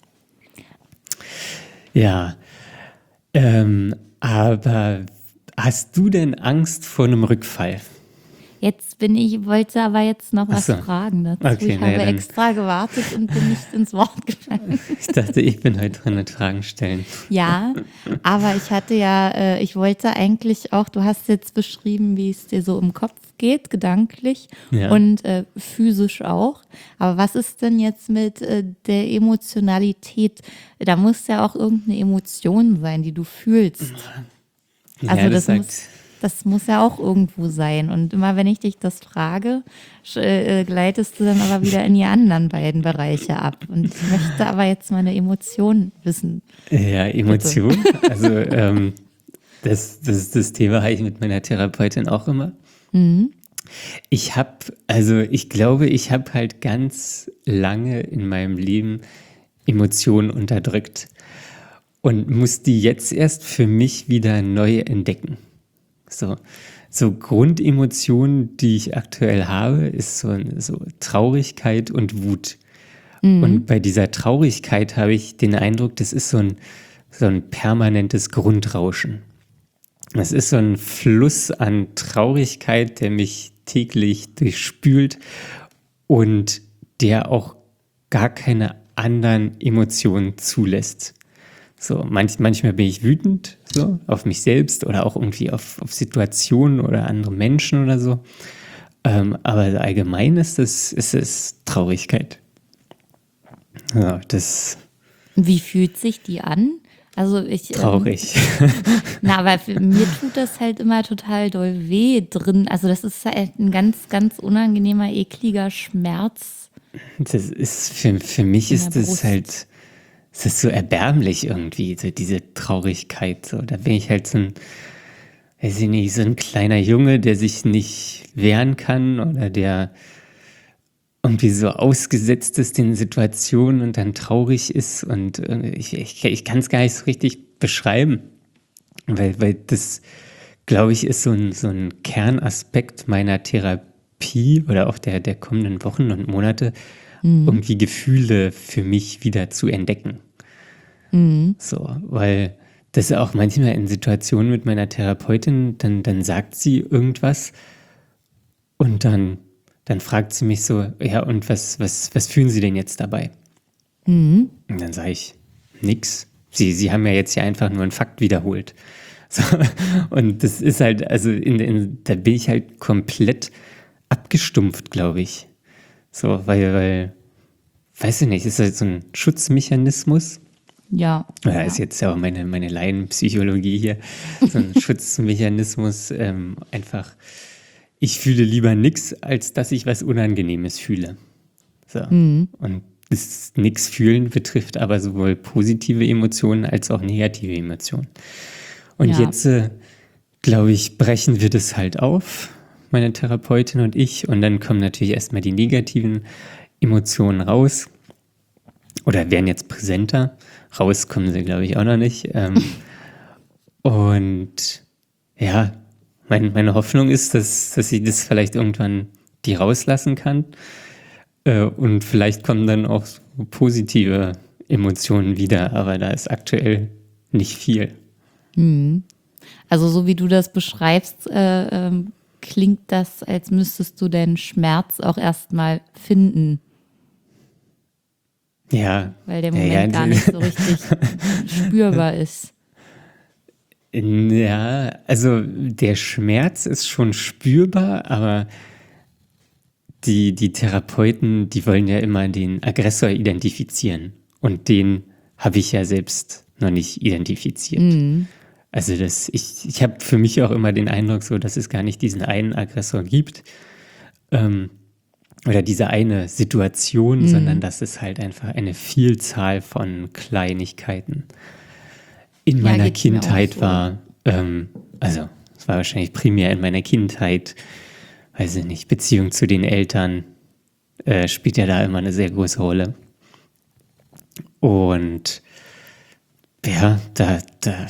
Ja, ähm, aber hast du denn Angst vor einem Rückfall? Jetzt bin ich, wollte aber jetzt noch was Ach so. fragen dazu. Okay, ich na ja, habe dann- extra gewartet und bin nicht ins Wort gefallen. Ich dachte, ich bin heute dran mit Fragen stellen. Ja, aber ich hatte ja, äh, ich wollte eigentlich auch, du hast jetzt beschrieben, wie es dir so im Kopf geht, gedanklich Ja. und äh, physisch auch. Aber was ist denn jetzt mit äh, der Emotionalität? Da muss ja auch irgendeine Emotion sein, die du fühlst. Also ja, das, sagt, muss, das muss ja auch irgendwo sein. Und immer wenn ich dich das frage, sch- äh, gleitest du dann aber wieder in die anderen beiden Bereiche ab. Und ich möchte aber jetzt meine Emotion wissen. ja, Emotion. Also ähm, das, das, das Thema habe ich mit meiner Therapeutin auch immer. Ich habe, also ich glaube, ich habe halt ganz lange in meinem Leben Emotionen unterdrückt und muss die jetzt erst für mich wieder neu entdecken. So, so Grundemotionen, die ich aktuell habe, ist so, so Traurigkeit und Wut. Und bei dieser Traurigkeit habe ich den Eindruck, das ist so ein, so ein permanentes Grundrauschen. Es ist so ein Fluss an Traurigkeit, der mich täglich durchspült und der auch gar keine anderen Emotionen zulässt. So, manch, manchmal bin ich wütend so, auf mich selbst oder auch irgendwie auf, auf Situationen oder andere Menschen oder so. Ähm, aber allgemein ist es, ist es Traurigkeit. Ja, das, Wie fühlt sich die an? Also ich, ähm, Traurig. na, aber für, mir tut das halt immer total doll weh drin. Also das ist halt ein ganz, ganz unangenehmer, ekliger Schmerz Das ist für, für mich in der ist das Brust. halt, es ist so erbärmlich irgendwie, so diese Traurigkeit. So. Da bin ich halt so ein, weiß ich nicht, so ein kleiner Junge, der sich nicht wehren kann oder der irgendwie so ausgesetzt ist den Situationen und dann traurig ist. Und äh, ich, ich, ich kann es gar nicht so richtig beschreiben, weil, weil das, glaube ich, ist so ein, so ein Kernaspekt meiner Therapie oder auch der, der kommenden Wochen und Monate, irgendwie Gefühle für mich wieder zu entdecken. So, weil das auch manchmal in Situationen mit meiner Therapeutin, dann, dann sagt sie irgendwas und dann, dann fragt sie mich so, ja, und was, was, was fühlen Sie denn jetzt dabei? Und dann sage ich, nix. Sie, Sie haben ja jetzt hier einfach nur einen Fakt wiederholt. So, und das ist halt, also in, in, da bin ich halt komplett abgestumpft, glaube ich. So, weil, weil, weiß ich nicht, ist halt so ein Schutzmechanismus. Ja, Ja, ja. ist jetzt ja auch meine, meine Laienpsychologie hier. So ein Schutzmechanismus. Ähm, einfach, ich fühle lieber nichts, als dass ich was Unangenehmes fühle. So. Und das Nix fühlen betrifft aber sowohl positive Emotionen als auch negative Emotionen. Und Ja. jetzt, äh, glaube ich, brechen wir das halt auf, meine Therapeutin und ich. Und dann kommen natürlich erstmal die negativen Emotionen raus. Oder werden jetzt präsenter. Raus kommen sie, glaube ich, auch noch nicht. Ähm, und ja, mein, meine Hoffnung ist, dass, dass ich das vielleicht irgendwann die rauslassen kann. Äh, und vielleicht kommen dann auch so positive Emotionen wieder, aber da ist aktuell nicht viel. Also so wie du das beschreibst, äh, ähm, klingt das, als müsstest du den Schmerz auch erstmal finden, Ja, weil der ja, Moment ja, gar nicht so richtig spürbar ist. ja, also der Schmerz ist schon spürbar, aber die, die Therapeuten, die wollen ja immer den Aggressor identifizieren. Und den habe ich ja selbst noch nicht identifiziert. Also das, ich, ich habe für mich auch immer den Eindruck so, dass es gar nicht diesen einen Aggressor gibt ähm, oder diese eine Situation, sondern dass es halt einfach eine Vielzahl von Kleinigkeiten in Ja, meiner geht's mir auch Kindheit so. war. Ähm, also es war wahrscheinlich primär in meiner Kindheit, weiß ich nicht, Beziehung zu den Eltern äh, spielt ja da immer eine sehr große Rolle. Und ja, da, da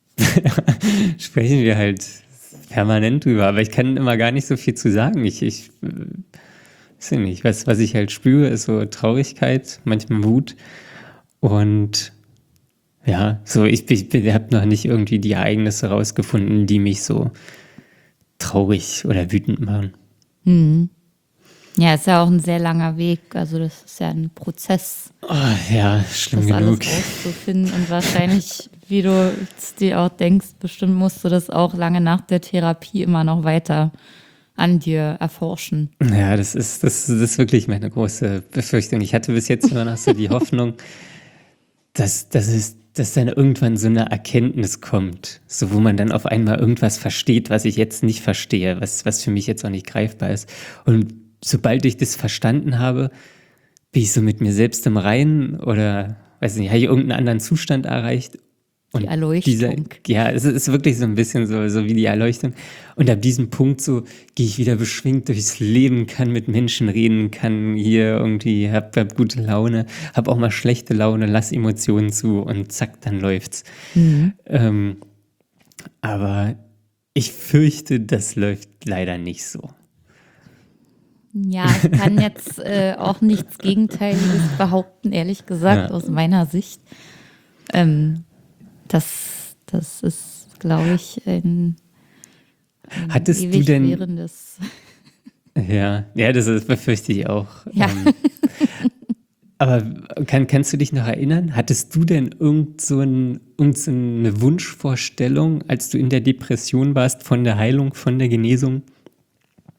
sprechen wir halt permanent drüber, aber ich kann immer gar nicht so viel zu sagen. Ich, ich äh, weiß ja nicht, was, was ich halt spüre, ist so Traurigkeit, manchmal Wut und ja, so ich, ich, ich habe noch nicht irgendwie die Ereignisse rausgefunden, die mich so traurig oder wütend machen. Ja, ist ja auch ein sehr langer Weg. Also das ist ja ein Prozess, Oh, ja, schlimm das alles genug. rauszufinden. Und wahrscheinlich, wie du es dir auch denkst, bestimmt musst du das auch lange nach der Therapie immer noch weiter an dir erforschen. Ja, das ist, das, das ist wirklich meine große Befürchtung. Ich hatte bis jetzt immer noch so die Hoffnung, dass, dass, es, dass dann irgendwann so eine Erkenntnis kommt, so wo man dann auf einmal irgendwas versteht, was ich jetzt nicht verstehe, was, was für mich jetzt auch nicht greifbar ist. Und sobald ich das verstanden habe, bin ich so mit mir selbst im Reinen oder, weiß nicht, habe ich irgendeinen anderen Zustand erreicht. Die Und Erleuchtung. dieser, ja, es ist wirklich so ein bisschen so, so wie die Erleuchtung. Und ab diesem Punkt so gehe ich wieder beschwingt durchs Leben, kann mit Menschen reden, kann hier irgendwie, hab, hab gute Laune, hab auch mal schlechte Laune, lass Emotionen zu und zack, dann läuft's. Ähm, aber ich fürchte, das läuft leider nicht so. Ja, ich kann jetzt äh, auch nichts Gegenteiliges behaupten, ehrlich gesagt, Ja. aus meiner Sicht. Ähm, das, das ist, glaube ich, ein, ein Hattest du ewig denn, währendes. ja, ja, das ist, befürchte ich auch. Ja. Ähm, aber kann, kannst du dich noch erinnern? Hattest du denn irgend so, ein, irgend so eine Wunschvorstellung, als du in der Depression warst, von der Heilung, von der Genesung?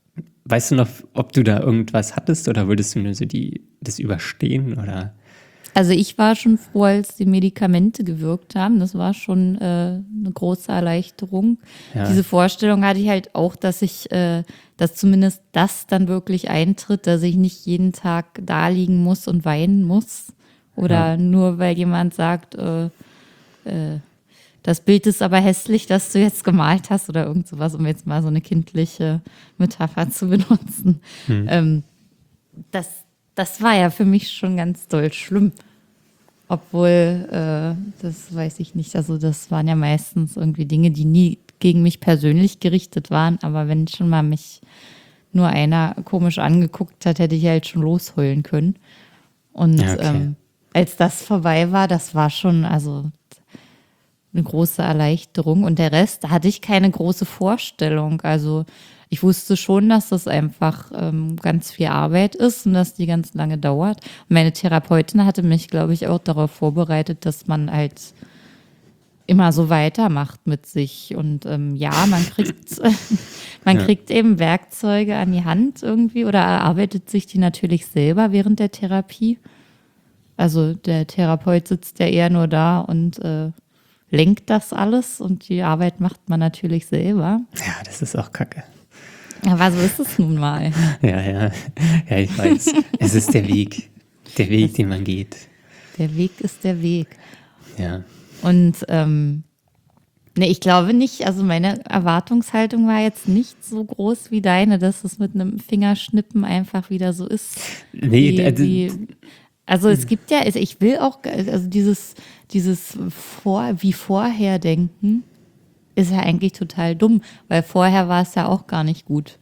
Weißt du noch, ob du da irgendwas hattest oder wolltest du nur so die, das überstehen? Oder? Also ich war schon froh, als die Medikamente gewirkt haben. Das war schon äh, eine große Erleichterung. Ja. Diese Vorstellung hatte ich halt auch, dass ich, äh, dass zumindest das dann wirklich eintritt, dass ich nicht jeden Tag da liegen muss und weinen muss. Oder Ja. nur weil jemand sagt, äh, äh, das Bild ist aber hässlich, das du jetzt gemalt hast oder irgend sowas, um jetzt mal so eine kindliche Metapher zu benutzen. Hm. Ähm, das, das war ja für mich schon ganz doll schlimm. Obwohl, äh, das weiß ich nicht, also das waren ja meistens irgendwie Dinge, die nie gegen mich persönlich gerichtet waren, aber wenn schon mal mich nur einer komisch angeguckt hat, hätte ich halt schon losheulen können. Und Ja, okay. ähm, als das vorbei war, das war schon, also eine große Erleichterung. Und der Rest, da hatte ich keine große Vorstellung. Also ich wusste schon, dass das einfach ähm, ganz viel Arbeit ist und dass die ganz lange dauert. Und meine Therapeutin hatte mich, glaube ich, auch darauf vorbereitet, dass man halt immer so weitermacht mit sich. Und ähm, ja, man kriegt, man Ja. kriegt eben Werkzeuge an die Hand irgendwie oder erarbeitet sich die natürlich selber während der Therapie. Also der Therapeut sitzt ja eher nur da und äh, lenkt das alles und die Arbeit macht man natürlich selber. Ja, das ist auch kacke. Aber so ist es nun mal. Ja, ja. Ja, ich weiß. Es ist der Weg. Der Weg, den man geht. Der Weg ist der Weg. Ja. Und ähm, ne, ich glaube nicht, also meine Erwartungshaltung war jetzt nicht so groß wie deine, dass es mit einem Fingerschnippen einfach wieder so ist. Nee, wie, also, wie, also es gibt ja, also ich will auch, also dieses, dieses vor, wie vorher denken, ist ja eigentlich total dumm, weil vorher war es ja auch gar nicht gut.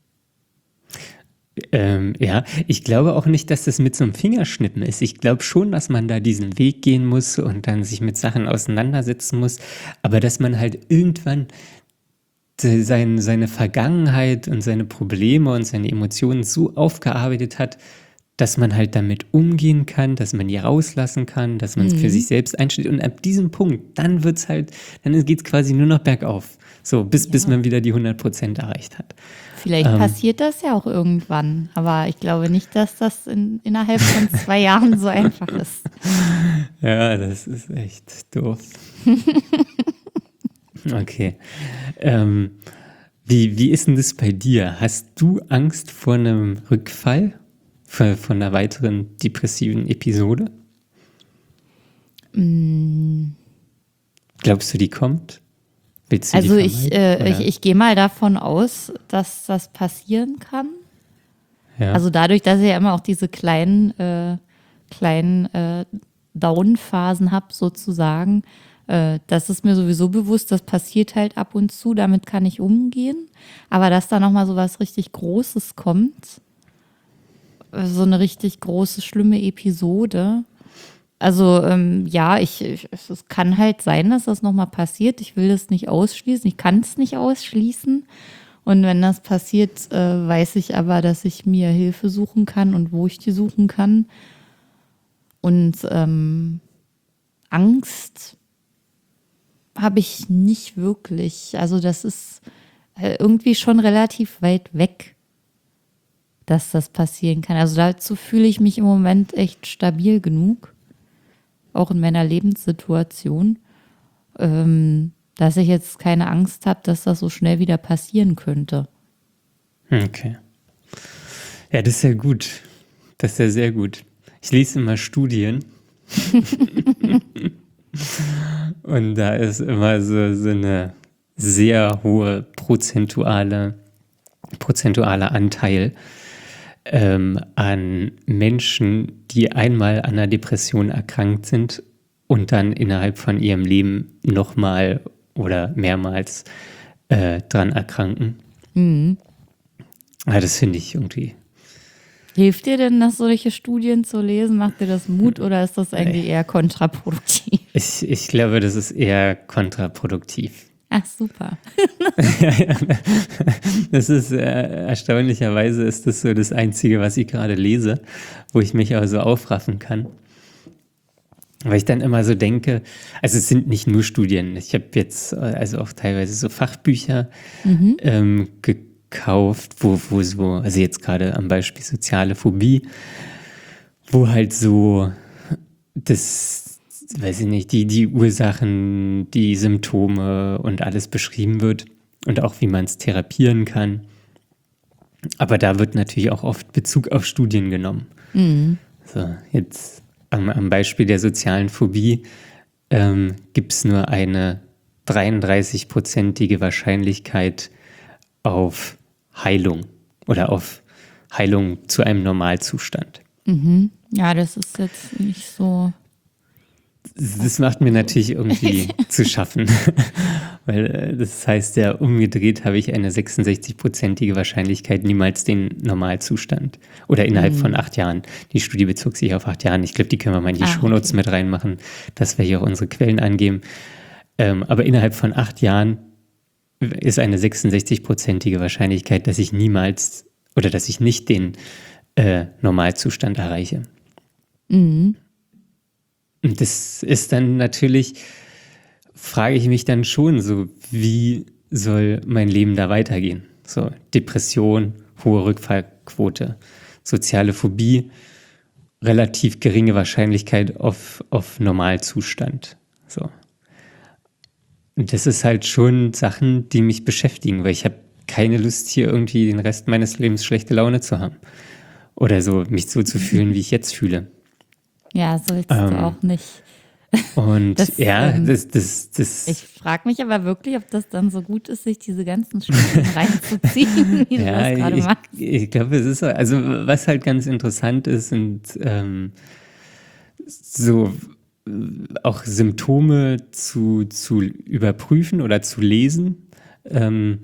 Ähm, ja, ich glaube auch nicht, dass das mit so einem Fingerschnippen ist. Ich glaube schon, dass man da diesen Weg gehen muss und dann sich mit Sachen auseinandersetzen muss, aber dass man halt irgendwann se- sein, seine Vergangenheit und seine Probleme und seine Emotionen so aufgearbeitet hat, dass man halt damit umgehen kann, dass man die rauslassen kann, dass man für sich selbst einsteht. Und ab diesem Punkt, dann wird's halt, dann geht es quasi nur noch bergauf. So, bis, bis Ja. man wieder die hundert Prozent erreicht hat. Vielleicht Ähm. passiert das ja auch irgendwann, aber ich glaube nicht, dass das in, innerhalb von zwei Jahren so einfach ist. Ja, das ist echt doof. Okay. Ähm, wie, wie ist denn das bei dir? Hast du Angst vor einem Rückfall? Vor, vor einer weiteren depressiven Episode? Glaubst du, die kommt? Willst du Also die ich, vermeiden, äh, oder? ich, ich gehe mal davon aus, dass das passieren kann. Ja. Also dadurch, dass ich ja immer auch diese kleinen, äh, kleinen äh, Down-Phasen habe, sozusagen, äh, das ist mir sowieso bewusst, das passiert halt ab und zu, damit kann ich umgehen. Aber dass da nochmal so was richtig Großes kommt, äh, so eine richtig große, schlimme Episode. Also ähm, ja, ich, ich, es kann halt sein, dass das nochmal passiert. Ich will das nicht ausschließen. Ich kann es nicht ausschließen. Und wenn das passiert, äh, weiß ich aber, dass ich mir Hilfe suchen kann und wo ich die suchen kann. Und ähm, Angst habe ich nicht wirklich. Also das ist äh, irgendwie schon relativ weit weg, dass das passieren kann. Also dazu fühle ich mich im Moment echt stabil genug, auch in meiner Lebenssituation, ähm, dass ich jetzt keine Angst habe, dass das so schnell wieder passieren könnte. Okay. Ja, das ist ja gut. Das ist ja sehr gut. Ich lese immer Studien. Und da ist immer so, so eine sehr hohe prozentuale, prozentualer Anteil ähm, an Menschen, die einmal an einer Depression erkrankt sind und dann innerhalb von ihrem Leben nochmal oder mehrmals äh, dran erkranken. Mhm. Ja, das finde ich irgendwie. Hilft dir denn das, solche Studien zu lesen? Macht dir das Mut oder ist das eigentlich eher kontraproduktiv? Ich, ich glaube, das ist eher kontraproduktiv. Ach, super. Das ist äh, erstaunlicherweise ist das so das Einzige, was ich gerade lese, wo ich mich aber so aufraffen kann. Weil ich dann immer so denke, also es sind nicht nur Studien, ich habe jetzt äh, also auch teilweise so Fachbücher Mhm. ähm, gekauft, wo, wo so, also jetzt gerade am Beispiel soziale Phobie, wo halt so das, weiß ich nicht, die, die Ursachen, die Symptome und alles beschrieben wird und auch wie man es therapieren kann. Aber da wird natürlich auch oft Bezug auf Studien genommen. Mhm. So, jetzt am, am Beispiel der sozialen Phobie ähm, gibt es nur eine dreiunddreißig-prozentige Wahrscheinlichkeit auf Heilung oder auf Heilung zu einem Normalzustand. Mhm. Ja, das ist jetzt nicht so. Das macht mir natürlich irgendwie zu schaffen, weil äh, das heißt ja, umgedreht habe ich eine sechsundsechzig-prozentige Wahrscheinlichkeit niemals den Normalzustand oder innerhalb Mhm. von acht Jahren. Die Studie bezog sich auf acht Jahren. Ich glaube, die können wir mal in die Ah, Shownotes okay. mit reinmachen, dass wir hier auch unsere Quellen angeben. Ähm, aber innerhalb von acht Jahren ist eine sechsundsechzig-prozentige Wahrscheinlichkeit, dass ich niemals oder dass ich nicht den äh, Normalzustand erreiche. Mhm. Und das ist dann natürlich, frage ich mich dann schon so, wie soll mein Leben da weitergehen? So, Depression, hohe Rückfallquote, soziale Phobie, relativ geringe Wahrscheinlichkeit auf, auf Normalzustand. So. Und das ist halt schon Sachen, die mich beschäftigen, weil ich habe keine Lust, hier irgendwie den Rest meines Lebens schlechte Laune zu haben. Oder so, mich so zu fühlen, wie ich jetzt fühle. Ja, sollst du Ähm, auch nicht. und Das, ja, ähm, das, das, das. ich frage mich aber wirklich, ob das dann so gut ist, sich diese ganzen Studien reinzuziehen, wie du Ja, das gerade ich, machst. ich glaube, es ist so. Also, was halt ganz interessant ist, sind ähm, so äh, auch Symptome zu, zu überprüfen oder zu lesen. Ähm,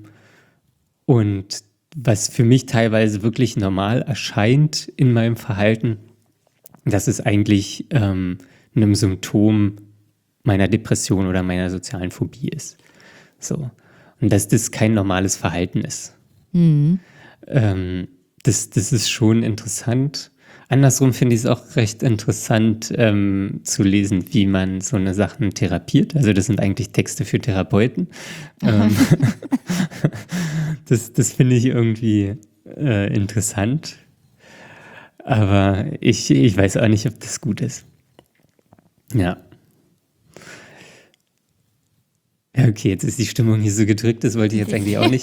und was für mich teilweise wirklich normal erscheint in meinem Verhalten, dass es eigentlich ähm, einem Symptom meiner Depression oder meiner sozialen Phobie ist. So. Und dass das kein normales Verhalten ist. Mhm. Ähm, das, das ist schon interessant. Andersrum finde ich es auch recht interessant ähm, zu lesen, wie man so eine Sachen therapiert. Also das sind eigentlich Texte für Therapeuten. Ähm, das das finde ich irgendwie äh, interessant. Aber ich, ich weiß auch nicht, ob das gut ist. Ja. Ja, okay, jetzt ist die Stimmung hier so gedrückt, das wollte ich jetzt eigentlich auch nicht.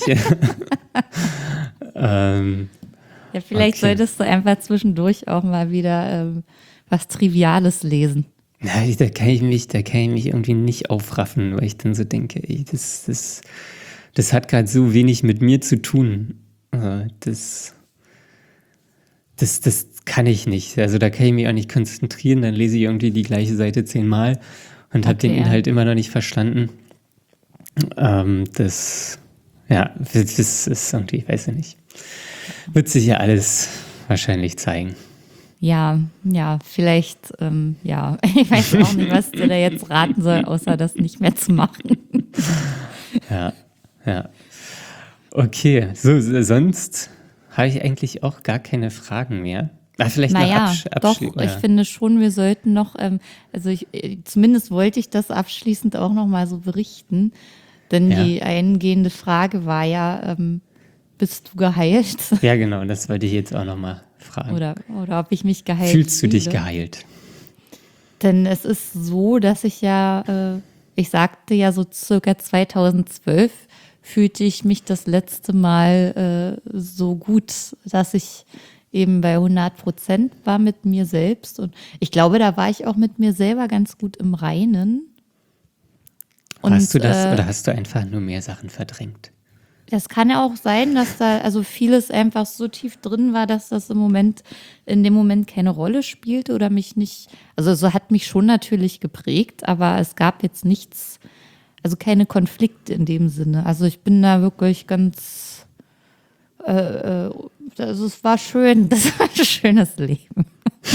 ähm, Ja, vielleicht okay. solltest du einfach zwischendurch auch mal wieder ähm, was Triviales lesen. Na, ich- da kann ich mich, da kann ich mich irgendwie nicht aufraffen, weil ich dann so denke, ey, das, das, das hat gerade so wenig mit mir zu tun. Äh, Das, das, das kann ich nicht. Also da kann ich mich auch nicht konzentrieren, dann lese ich irgendwie die gleiche Seite zehnmal und habe den Okay, ja. Inhalt immer noch nicht verstanden. Ähm, das, ja, das ist irgendwie, ich weiß ich nicht. Wird sich ja alles wahrscheinlich zeigen. Ja, ja, vielleicht, ähm, ja, ich weiß auch nicht, was dir da jetzt raten soll, außer das nicht mehr zu machen. Ja, ja. Okay, so, so sonst habe ich eigentlich auch gar keine Fragen mehr. Ah, vielleicht noch Naja, absch doch, abschließend. ich finde schon, wir sollten noch, ähm, also ich, äh, zumindest wollte ich das abschließend auch noch mal so berichten, denn Ja. die eingehende Frage war ja, ähm, bist du geheilt? Ja, genau, das wollte ich jetzt auch nochmal fragen. Oder, oder ob ich mich geheilt Fühlst du dich fühle. geheilt? Denn es ist so, dass ich ja, äh, ich sagte ja so circa zweitausendzwölf fühlte ich mich das letzte Mal äh, so gut, dass ich eben bei hundert Prozent war mit mir selbst. Und ich glaube, da war ich auch mit mir selber ganz gut im Reinen. Und, Hast du das äh, oder hast du einfach nur mehr Sachen verdrängt? Das kann ja auch sein, dass da also vieles einfach so tief drin war, dass das im Moment, in dem Moment keine Rolle spielte oder mich nicht, also so hat mich schon natürlich geprägt, aber es gab jetzt nichts, also keine Konflikte in dem Sinne. Also ich bin da wirklich ganz, äh, äh, also es war schön, das war ein schönes Leben.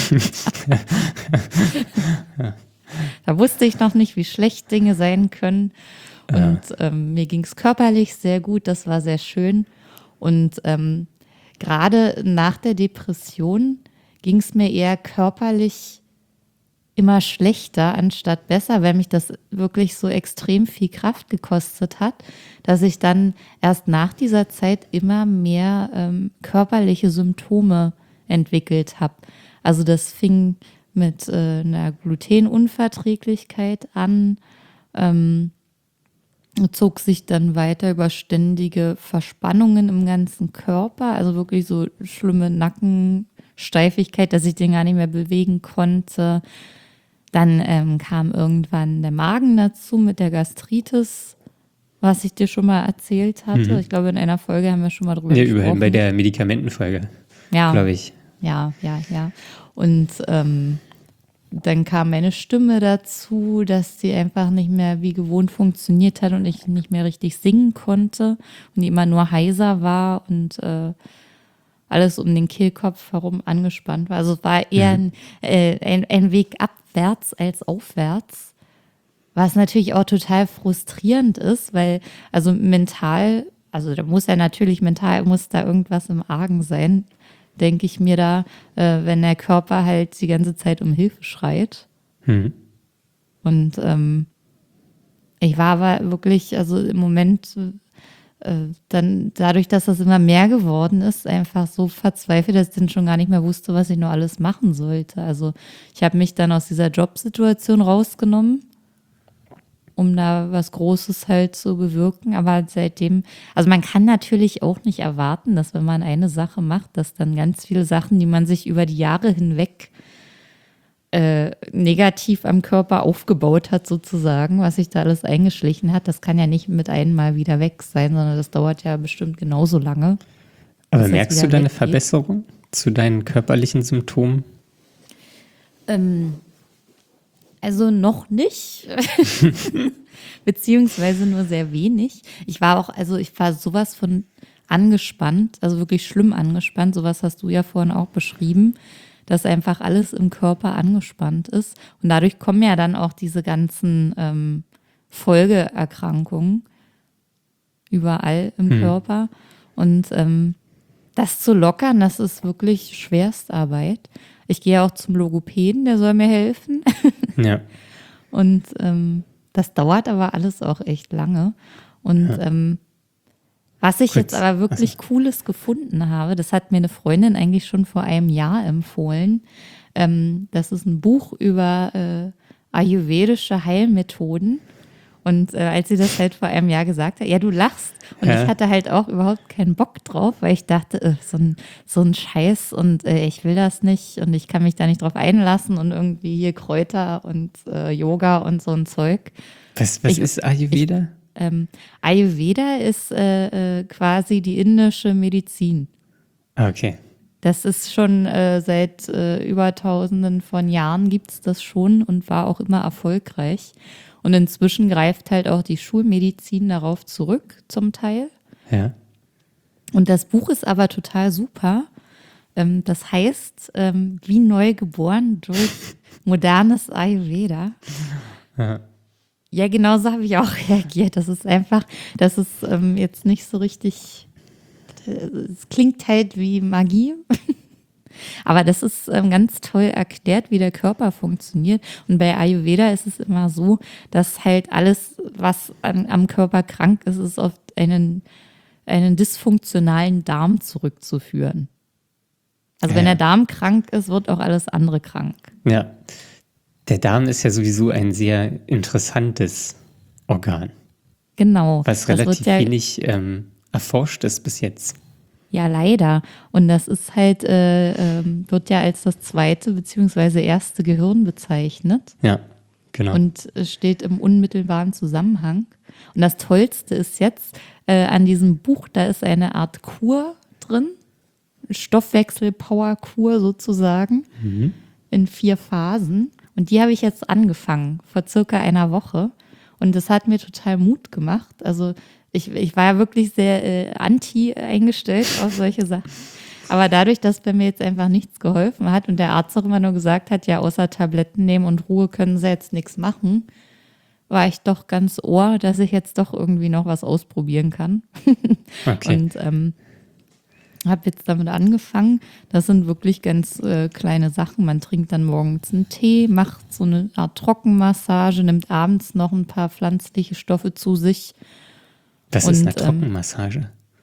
Da wusste ich noch nicht, wie schlecht Dinge sein können. Und ähm, mir ging es körperlich sehr gut, das war sehr schön. Und ähm, gerade nach der Depression ging es mir eher körperlich immer schlechter anstatt besser, weil mich das wirklich so extrem viel Kraft gekostet hat, dass ich dann erst nach dieser Zeit immer mehr ähm, körperliche Symptome entwickelt habe. Also das fing mit äh, einer Glutenunverträglichkeit an, ähm, zog sich dann weiter über ständige Verspannungen im ganzen Körper, also wirklich so schlimme Nackensteifigkeit, dass ich den gar nicht mehr bewegen konnte. Dann ähm, kam irgendwann der Magen dazu mit der Gastritis, was ich dir schon mal erzählt hatte. Mhm. Ich glaube, in einer Folge haben wir schon mal drüber Ja, gesprochen. überall bei der Medikamentenfolge, Ja, glaube ich. ja, ja, ja. Und ähm, dann kam meine Stimme dazu, dass sie einfach nicht mehr wie gewohnt funktioniert hat und ich nicht mehr richtig singen konnte und die immer nur heiser war und äh, alles um den Kehlkopf herum angespannt war. Also es war eher ein, äh, ein, ein Weg abwärts als aufwärts, was natürlich auch total frustrierend ist, weil also mental, also da muss ja natürlich mental, muss da irgendwas im Argen sein, denke ich mir da, äh, wenn der Körper halt die ganze Zeit um Hilfe schreit. Mhm. Und ähm, ich war aber wirklich, also im Moment äh, dann dadurch, dass das immer mehr geworden ist, einfach so verzweifelt, dass ich dann schon gar nicht mehr wusste, was ich noch alles machen sollte. Also ich habe mich dann aus dieser Jobsituation rausgenommen, um da was Großes halt zu bewirken. Aber seitdem, also man kann natürlich auch nicht erwarten, dass wenn man eine Sache macht, dass dann ganz viele Sachen, die man sich über die Jahre hinweg äh, negativ am Körper aufgebaut hat, sozusagen, was sich da alles eingeschlichen hat, das kann ja nicht mit einem Mal wieder weg sein, sondern das dauert ja bestimmt genauso lange. Aber bis das merkst du wieder da eine weggeht. Verbesserung zu deinen körperlichen Symptomen? Ähm, also noch nicht, beziehungsweise nur sehr wenig. Ich war auch, also ich war sowas von angespannt, also wirklich schlimm angespannt. Sowas hast du ja vorhin auch beschrieben, dass einfach alles im Körper angespannt ist. Und dadurch kommen ja dann auch diese ganzen ähm, Folgeerkrankungen überall im Körper. Und ähm, das zu lockern, das ist wirklich Schwerstarbeit. Ich gehe auch zum Logopäden, der soll mir helfen. Ja. Und ähm, das dauert aber alles auch echt lange. Und ähm, was ich Kurz, jetzt aber wirklich Cooles gefunden habe, das hat mir eine Freundin eigentlich schon vor einem Jahr empfohlen. Ähm, das ist ein Buch über äh, ayurvedische Heilmethoden. Und äh, als sie das halt vor einem Jahr gesagt hat, ja, du lachst. Und Ja. ich hatte halt auch überhaupt keinen Bock drauf, weil ich dachte, äh, so ein, so ein Scheiß und äh, ich will das nicht und ich kann mich da nicht drauf einlassen und irgendwie hier Kräuter und äh, Yoga und so ein Zeug. Was, was Ich- ist Ayurveda? Ähm, Ayurveda ist äh, äh, quasi die indische Medizin. Ah, okay. Das ist schon äh, seit äh, über Tausenden von Jahren gibt es das schon und war auch immer erfolgreich. Und inzwischen greift halt auch die Schulmedizin darauf zurück, zum Teil. Ja. Und das Buch ist aber total super. Ähm, das heißt, ähm, wie neu geboren durch modernes Ayurveda. Ja. Ja, genau so habe ich auch reagiert. Das ist einfach, das ist ähm, jetzt nicht so richtig, äh, es klingt halt wie Magie. Aber das ist ähm, ganz toll erklärt, wie der Körper funktioniert. Und bei Ayurveda ist es immer so, dass halt alles, was an, am Körper krank ist, ist auf einen, einen dysfunktionalen Darm zurückzuführen. Also wenn Ja. der Darm krank ist, wird auch alles andere krank. Ja. Der Darm ist ja sowieso ein sehr interessantes Organ, Genau. was Das wird relativ ja, wenig ähm, erforscht ist bis jetzt. ja, leider. Und das ist halt, äh, ähm, wird ja als das zweite beziehungsweise erste Gehirn bezeichnet. Ja, genau. Und es steht im unmittelbaren Zusammenhang. Und das Tollste ist jetzt äh, an diesem Buch, da ist eine Art Kur drin, Stoffwechsel-Power-Kur sozusagen, in vier Phasen. Und die habe ich jetzt angefangen, vor circa einer Woche. Und das hat mir total Mut gemacht. Also ich, ich war ja wirklich sehr äh, anti eingestellt auf solche Sachen. Aber dadurch, dass bei mir jetzt einfach nichts geholfen hat und der Arzt auch immer nur gesagt hat, ja, außer Tabletten nehmen und Ruhe können sie jetzt nichts machen, war ich doch ganz ohr, dass ich jetzt doch irgendwie noch was ausprobieren kann. Okay. Und ähm, habe jetzt damit angefangen. Das sind wirklich ganz äh, kleine Sachen. Man trinkt dann morgens einen Tee, macht so eine Art Trockenmassage, nimmt abends noch ein paar pflanzliche Stoffe zu sich. Was ist eine und, ähm, Trockenmassage?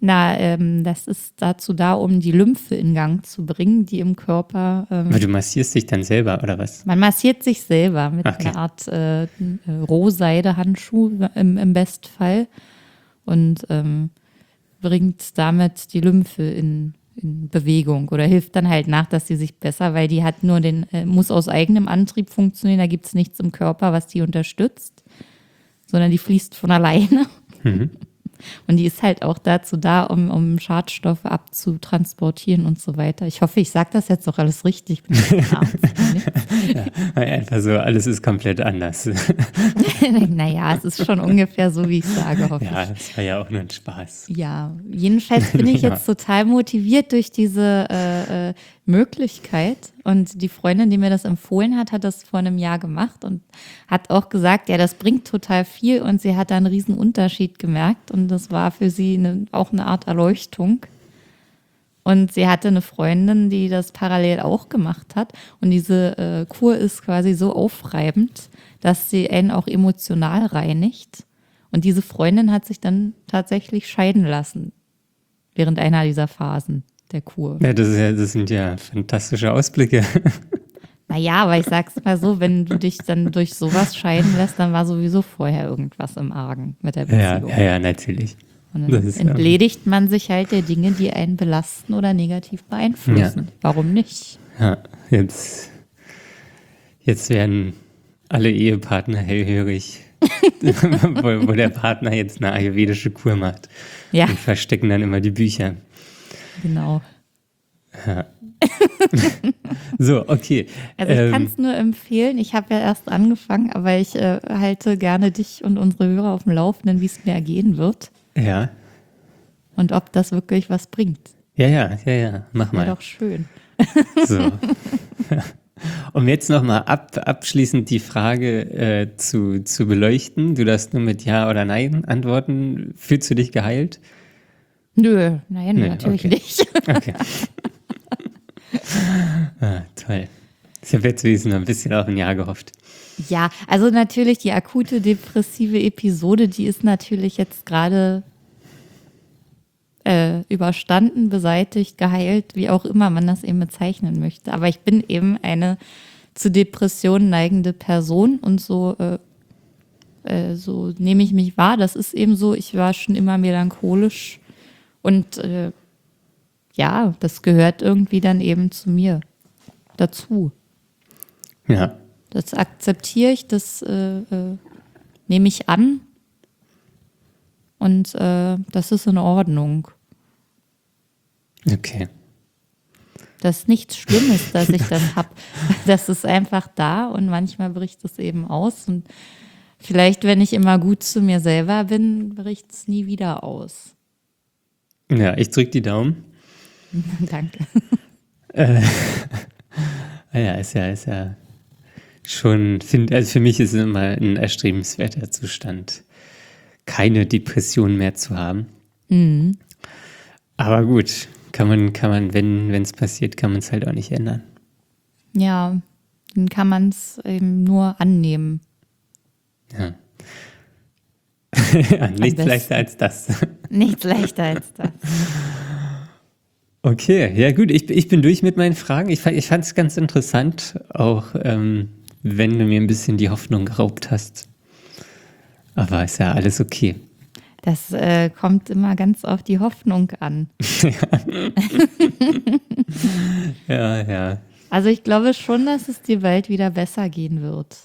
Na, ähm, das ist dazu da, um die Lymphe in Gang zu bringen, die im Körper. Ähm, Aber du massierst dich dann selber, oder was? man massiert sich selber mit Okay. einer Art äh, Rohseide-Handschuh im, im Bestfall und ähm, bringt damit die Lymphe in, in Bewegung oder hilft dann halt nach, dass sie sich besser, weil die hat nur den, äh, muss aus eigenem Antrieb funktionieren, da gibt es nichts im Körper, was die unterstützt, sondern die fließt von alleine. Mhm. Und die ist halt auch dazu da, um, um Schadstoffe abzutransportieren und so weiter. Ich hoffe, ich sage das jetzt doch alles richtig. Ich bin kein Arzt. Ja, einfach so, alles ist komplett anders. Naja, es ist schon ungefähr so, wie ich sage, hoffe Ja, ich. das war ja auch nur ein Spaß. Ja, jedenfalls bin ich Ja. jetzt total motiviert durch diese äh, äh, Möglichkeit. Und die Freundin, die mir das empfohlen hat, hat das vor einem Jahr gemacht und hat auch gesagt, ja, das bringt total viel. Und sie hat da einen riesen Unterschied gemerkt. Und das war für sie eine, auch eine Art Erleuchtung. Und sie hatte eine Freundin, die das parallel auch gemacht hat. Und diese äh, Kur ist quasi so aufreibend, dass sie einen auch emotional reinigt. Und diese Freundin hat sich dann tatsächlich scheiden lassen während einer dieser Phasen der Kur. Ja, das, ist ja, das sind ja fantastische Ausblicke. Naja, aber ich sag's mal so, wenn du dich dann durch sowas scheiden lässt, dann war sowieso vorher irgendwas im Argen mit der Ja, Beziehung. ja, ja, natürlich. Und Das dann ist, ähm, entledigt man sich halt der Dinge, die einen belasten oder negativ beeinflussen. Warum nicht? Ja, jetzt, jetzt werden alle Ehepartner hellhörig, wo, wo der Partner jetzt eine ayurvedische Kur macht. Ja, Und verstecken dann immer die Bücher. genau. So, okay. Also ich Ähm, kann es nur empfehlen. Ich habe ja erst angefangen, aber ich äh, halte gerne dich und unsere Hörer auf dem Laufenden, wie es mir ergehen wird ja, und ob das wirklich was bringt. ja, ja, ja, ja, mach Wäre mal. doch schön. So. Um jetzt nochmal ab, abschließend die Frage äh, zu, zu beleuchten. Du darfst nur mit Ja oder Nein antworten. Fühlst du dich geheilt? Nö, nein, Nö, natürlich okay. nicht. Okay. Ah, toll. Ich habe jetzt wenigstens noch ein bisschen auf ein Ja gehofft. Ja, also natürlich die akute depressive Episode, die ist natürlich jetzt gerade äh, überstanden, beseitigt, geheilt, wie auch immer man das eben bezeichnen möchte. Aber ich bin eben eine zu Depressionen neigende Person und so, äh, äh, so nehme ich mich wahr. Das ist eben so, ich war schon immer melancholisch und äh, ja, das gehört irgendwie dann eben zu mir dazu. Ja, Das akzeptiere ich, das äh, äh, nehme ich an und äh, das ist in Ordnung. okay. Das ist nichts Schlimmes, dass ich das habe. Das ist einfach da und manchmal bricht es eben aus. Und vielleicht, wenn ich immer gut zu mir selber bin, bricht es nie wieder aus. Ja, ich drücke die Daumen. Danke. Ah ja, ist ja, ist ja schon, find, also für mich ist es immer ein erstrebenswerter Zustand, keine Depression mehr zu haben. Mhm. Aber gut, kann man, kann man, wenn es passiert, kann man es halt auch nicht ändern. Ja, dann kann man es eben nur annehmen. Ja. Ja, nichts besten. leichter als das. Nichts leichter als das. Okay, ja gut, ich, ich bin durch mit meinen Fragen. Ich, fand- ich fand es ganz interessant, auch ähm, wenn du mir ein bisschen die Hoffnung geraubt hast. Aber ist ja alles okay. Das äh, kommt immer ganz auf die Hoffnung an. Ja, ja. Also ich glaube schon, dass es dir bald wieder besser gehen wird.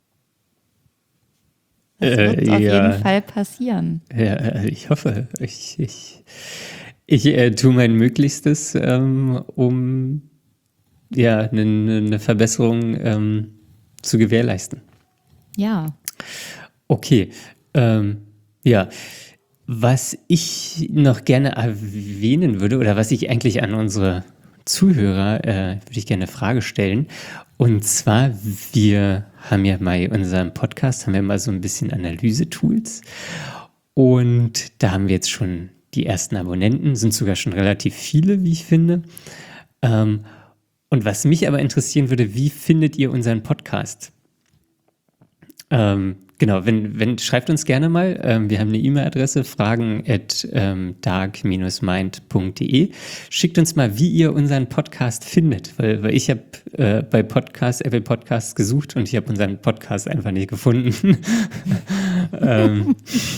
Das Äh, wird auf ja. jeden Fall passieren. Ja, äh, ich hoffe, ich, ich, ich äh, tue mein Möglichstes, ähm, um ja, eine ne Verbesserung ähm, zu gewährleisten. Ja. Okay, ähm, ja, was ich noch gerne erwähnen würde oder was ich eigentlich an unsere Zuhörer, äh, würde ich gerne eine Frage stellen. Und zwar, wir haben ja bei unserem Podcast, haben wir mal so ein bisschen Analyse-Tools und da haben wir jetzt schon die ersten Abonnenten, sind sogar schon relativ viele, wie ich finde. Ähm, und was mich aber interessieren würde, wie findet ihr unseren Podcast? Ähm, genau, wenn, wenn, schreibt uns gerne mal. Ähm, wir haben eine E-Mail-Adresse, fragen at ähm, dark mind punkt de. Schickt uns mal, wie ihr unseren Podcast findet, weil, weil ich habe äh, bei Podcast, Apple Podcasts gesucht und ich habe unseren Podcast einfach nicht gefunden. ähm,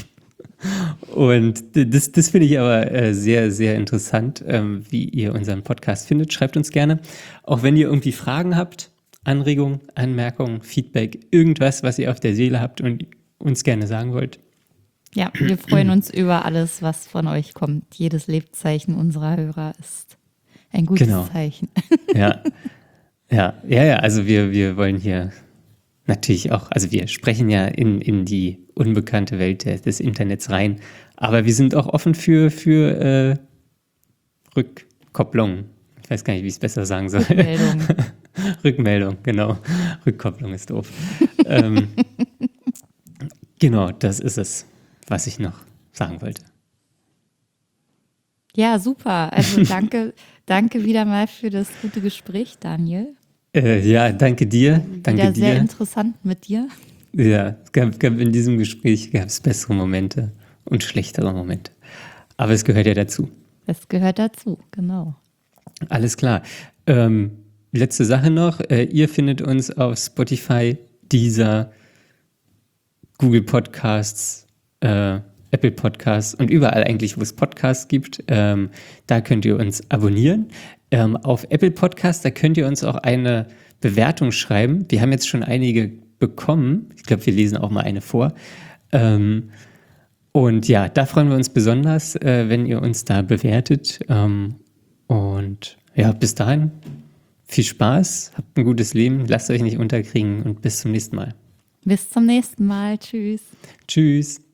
und das, das finde ich aber äh, sehr, sehr interessant, ähm, wie ihr unseren Podcast findet. Schreibt uns gerne. Auch wenn ihr irgendwie Fragen habt, Anregungen, Anmerkungen, Feedback, irgendwas, was ihr auf der Seele habt und uns gerne sagen wollt. Ja, wir freuen uns über alles, was von euch kommt. Jedes Lebzeichen unserer Hörer ist ein gutes Genau. Zeichen. Ja, ja, ja, ja. Also wir, wir wollen hier natürlich auch, also wir sprechen ja in, in die unbekannte Welt des, des Internets rein, aber wir sind auch offen für, für äh, Rückkopplung. Ich weiß gar nicht, wie ich es besser sagen soll. Rückmeldung. Rückmeldung, genau. Rückkopplung ist doof. ähm, genau, das ist es, was ich noch sagen wollte. Ja, super. Also danke, danke wieder mal für das gute Gespräch, Daniel. Äh, ja, danke dir. Danke Wieder dir. sehr interessant mit dir. Ja, es gab, gab in diesem Gespräch gab es bessere Momente und schlechtere Momente. Aber es gehört ja dazu. Das gehört dazu, genau. Alles klar. Ähm, letzte Sache noch. Äh, ihr findet uns auf Spotify, Deezer, Google Podcasts, äh, Apple Podcasts und überall eigentlich, wo es Podcasts gibt. Ähm, da könnt ihr uns abonnieren. Ähm, auf Apple Podcasts, da könnt ihr uns auch eine Bewertung schreiben. Wir haben jetzt schon einige bekommen. Ich glaube, wir lesen auch mal eine vor. Ähm, und ja, da freuen wir uns besonders, äh, wenn ihr uns da bewertet. Ähm, und ja, bis dahin viel Spaß, habt ein gutes Leben, lasst euch nicht unterkriegen und bis zum nächsten Mal. Bis zum nächsten Mal. Tschüss. Tschüss.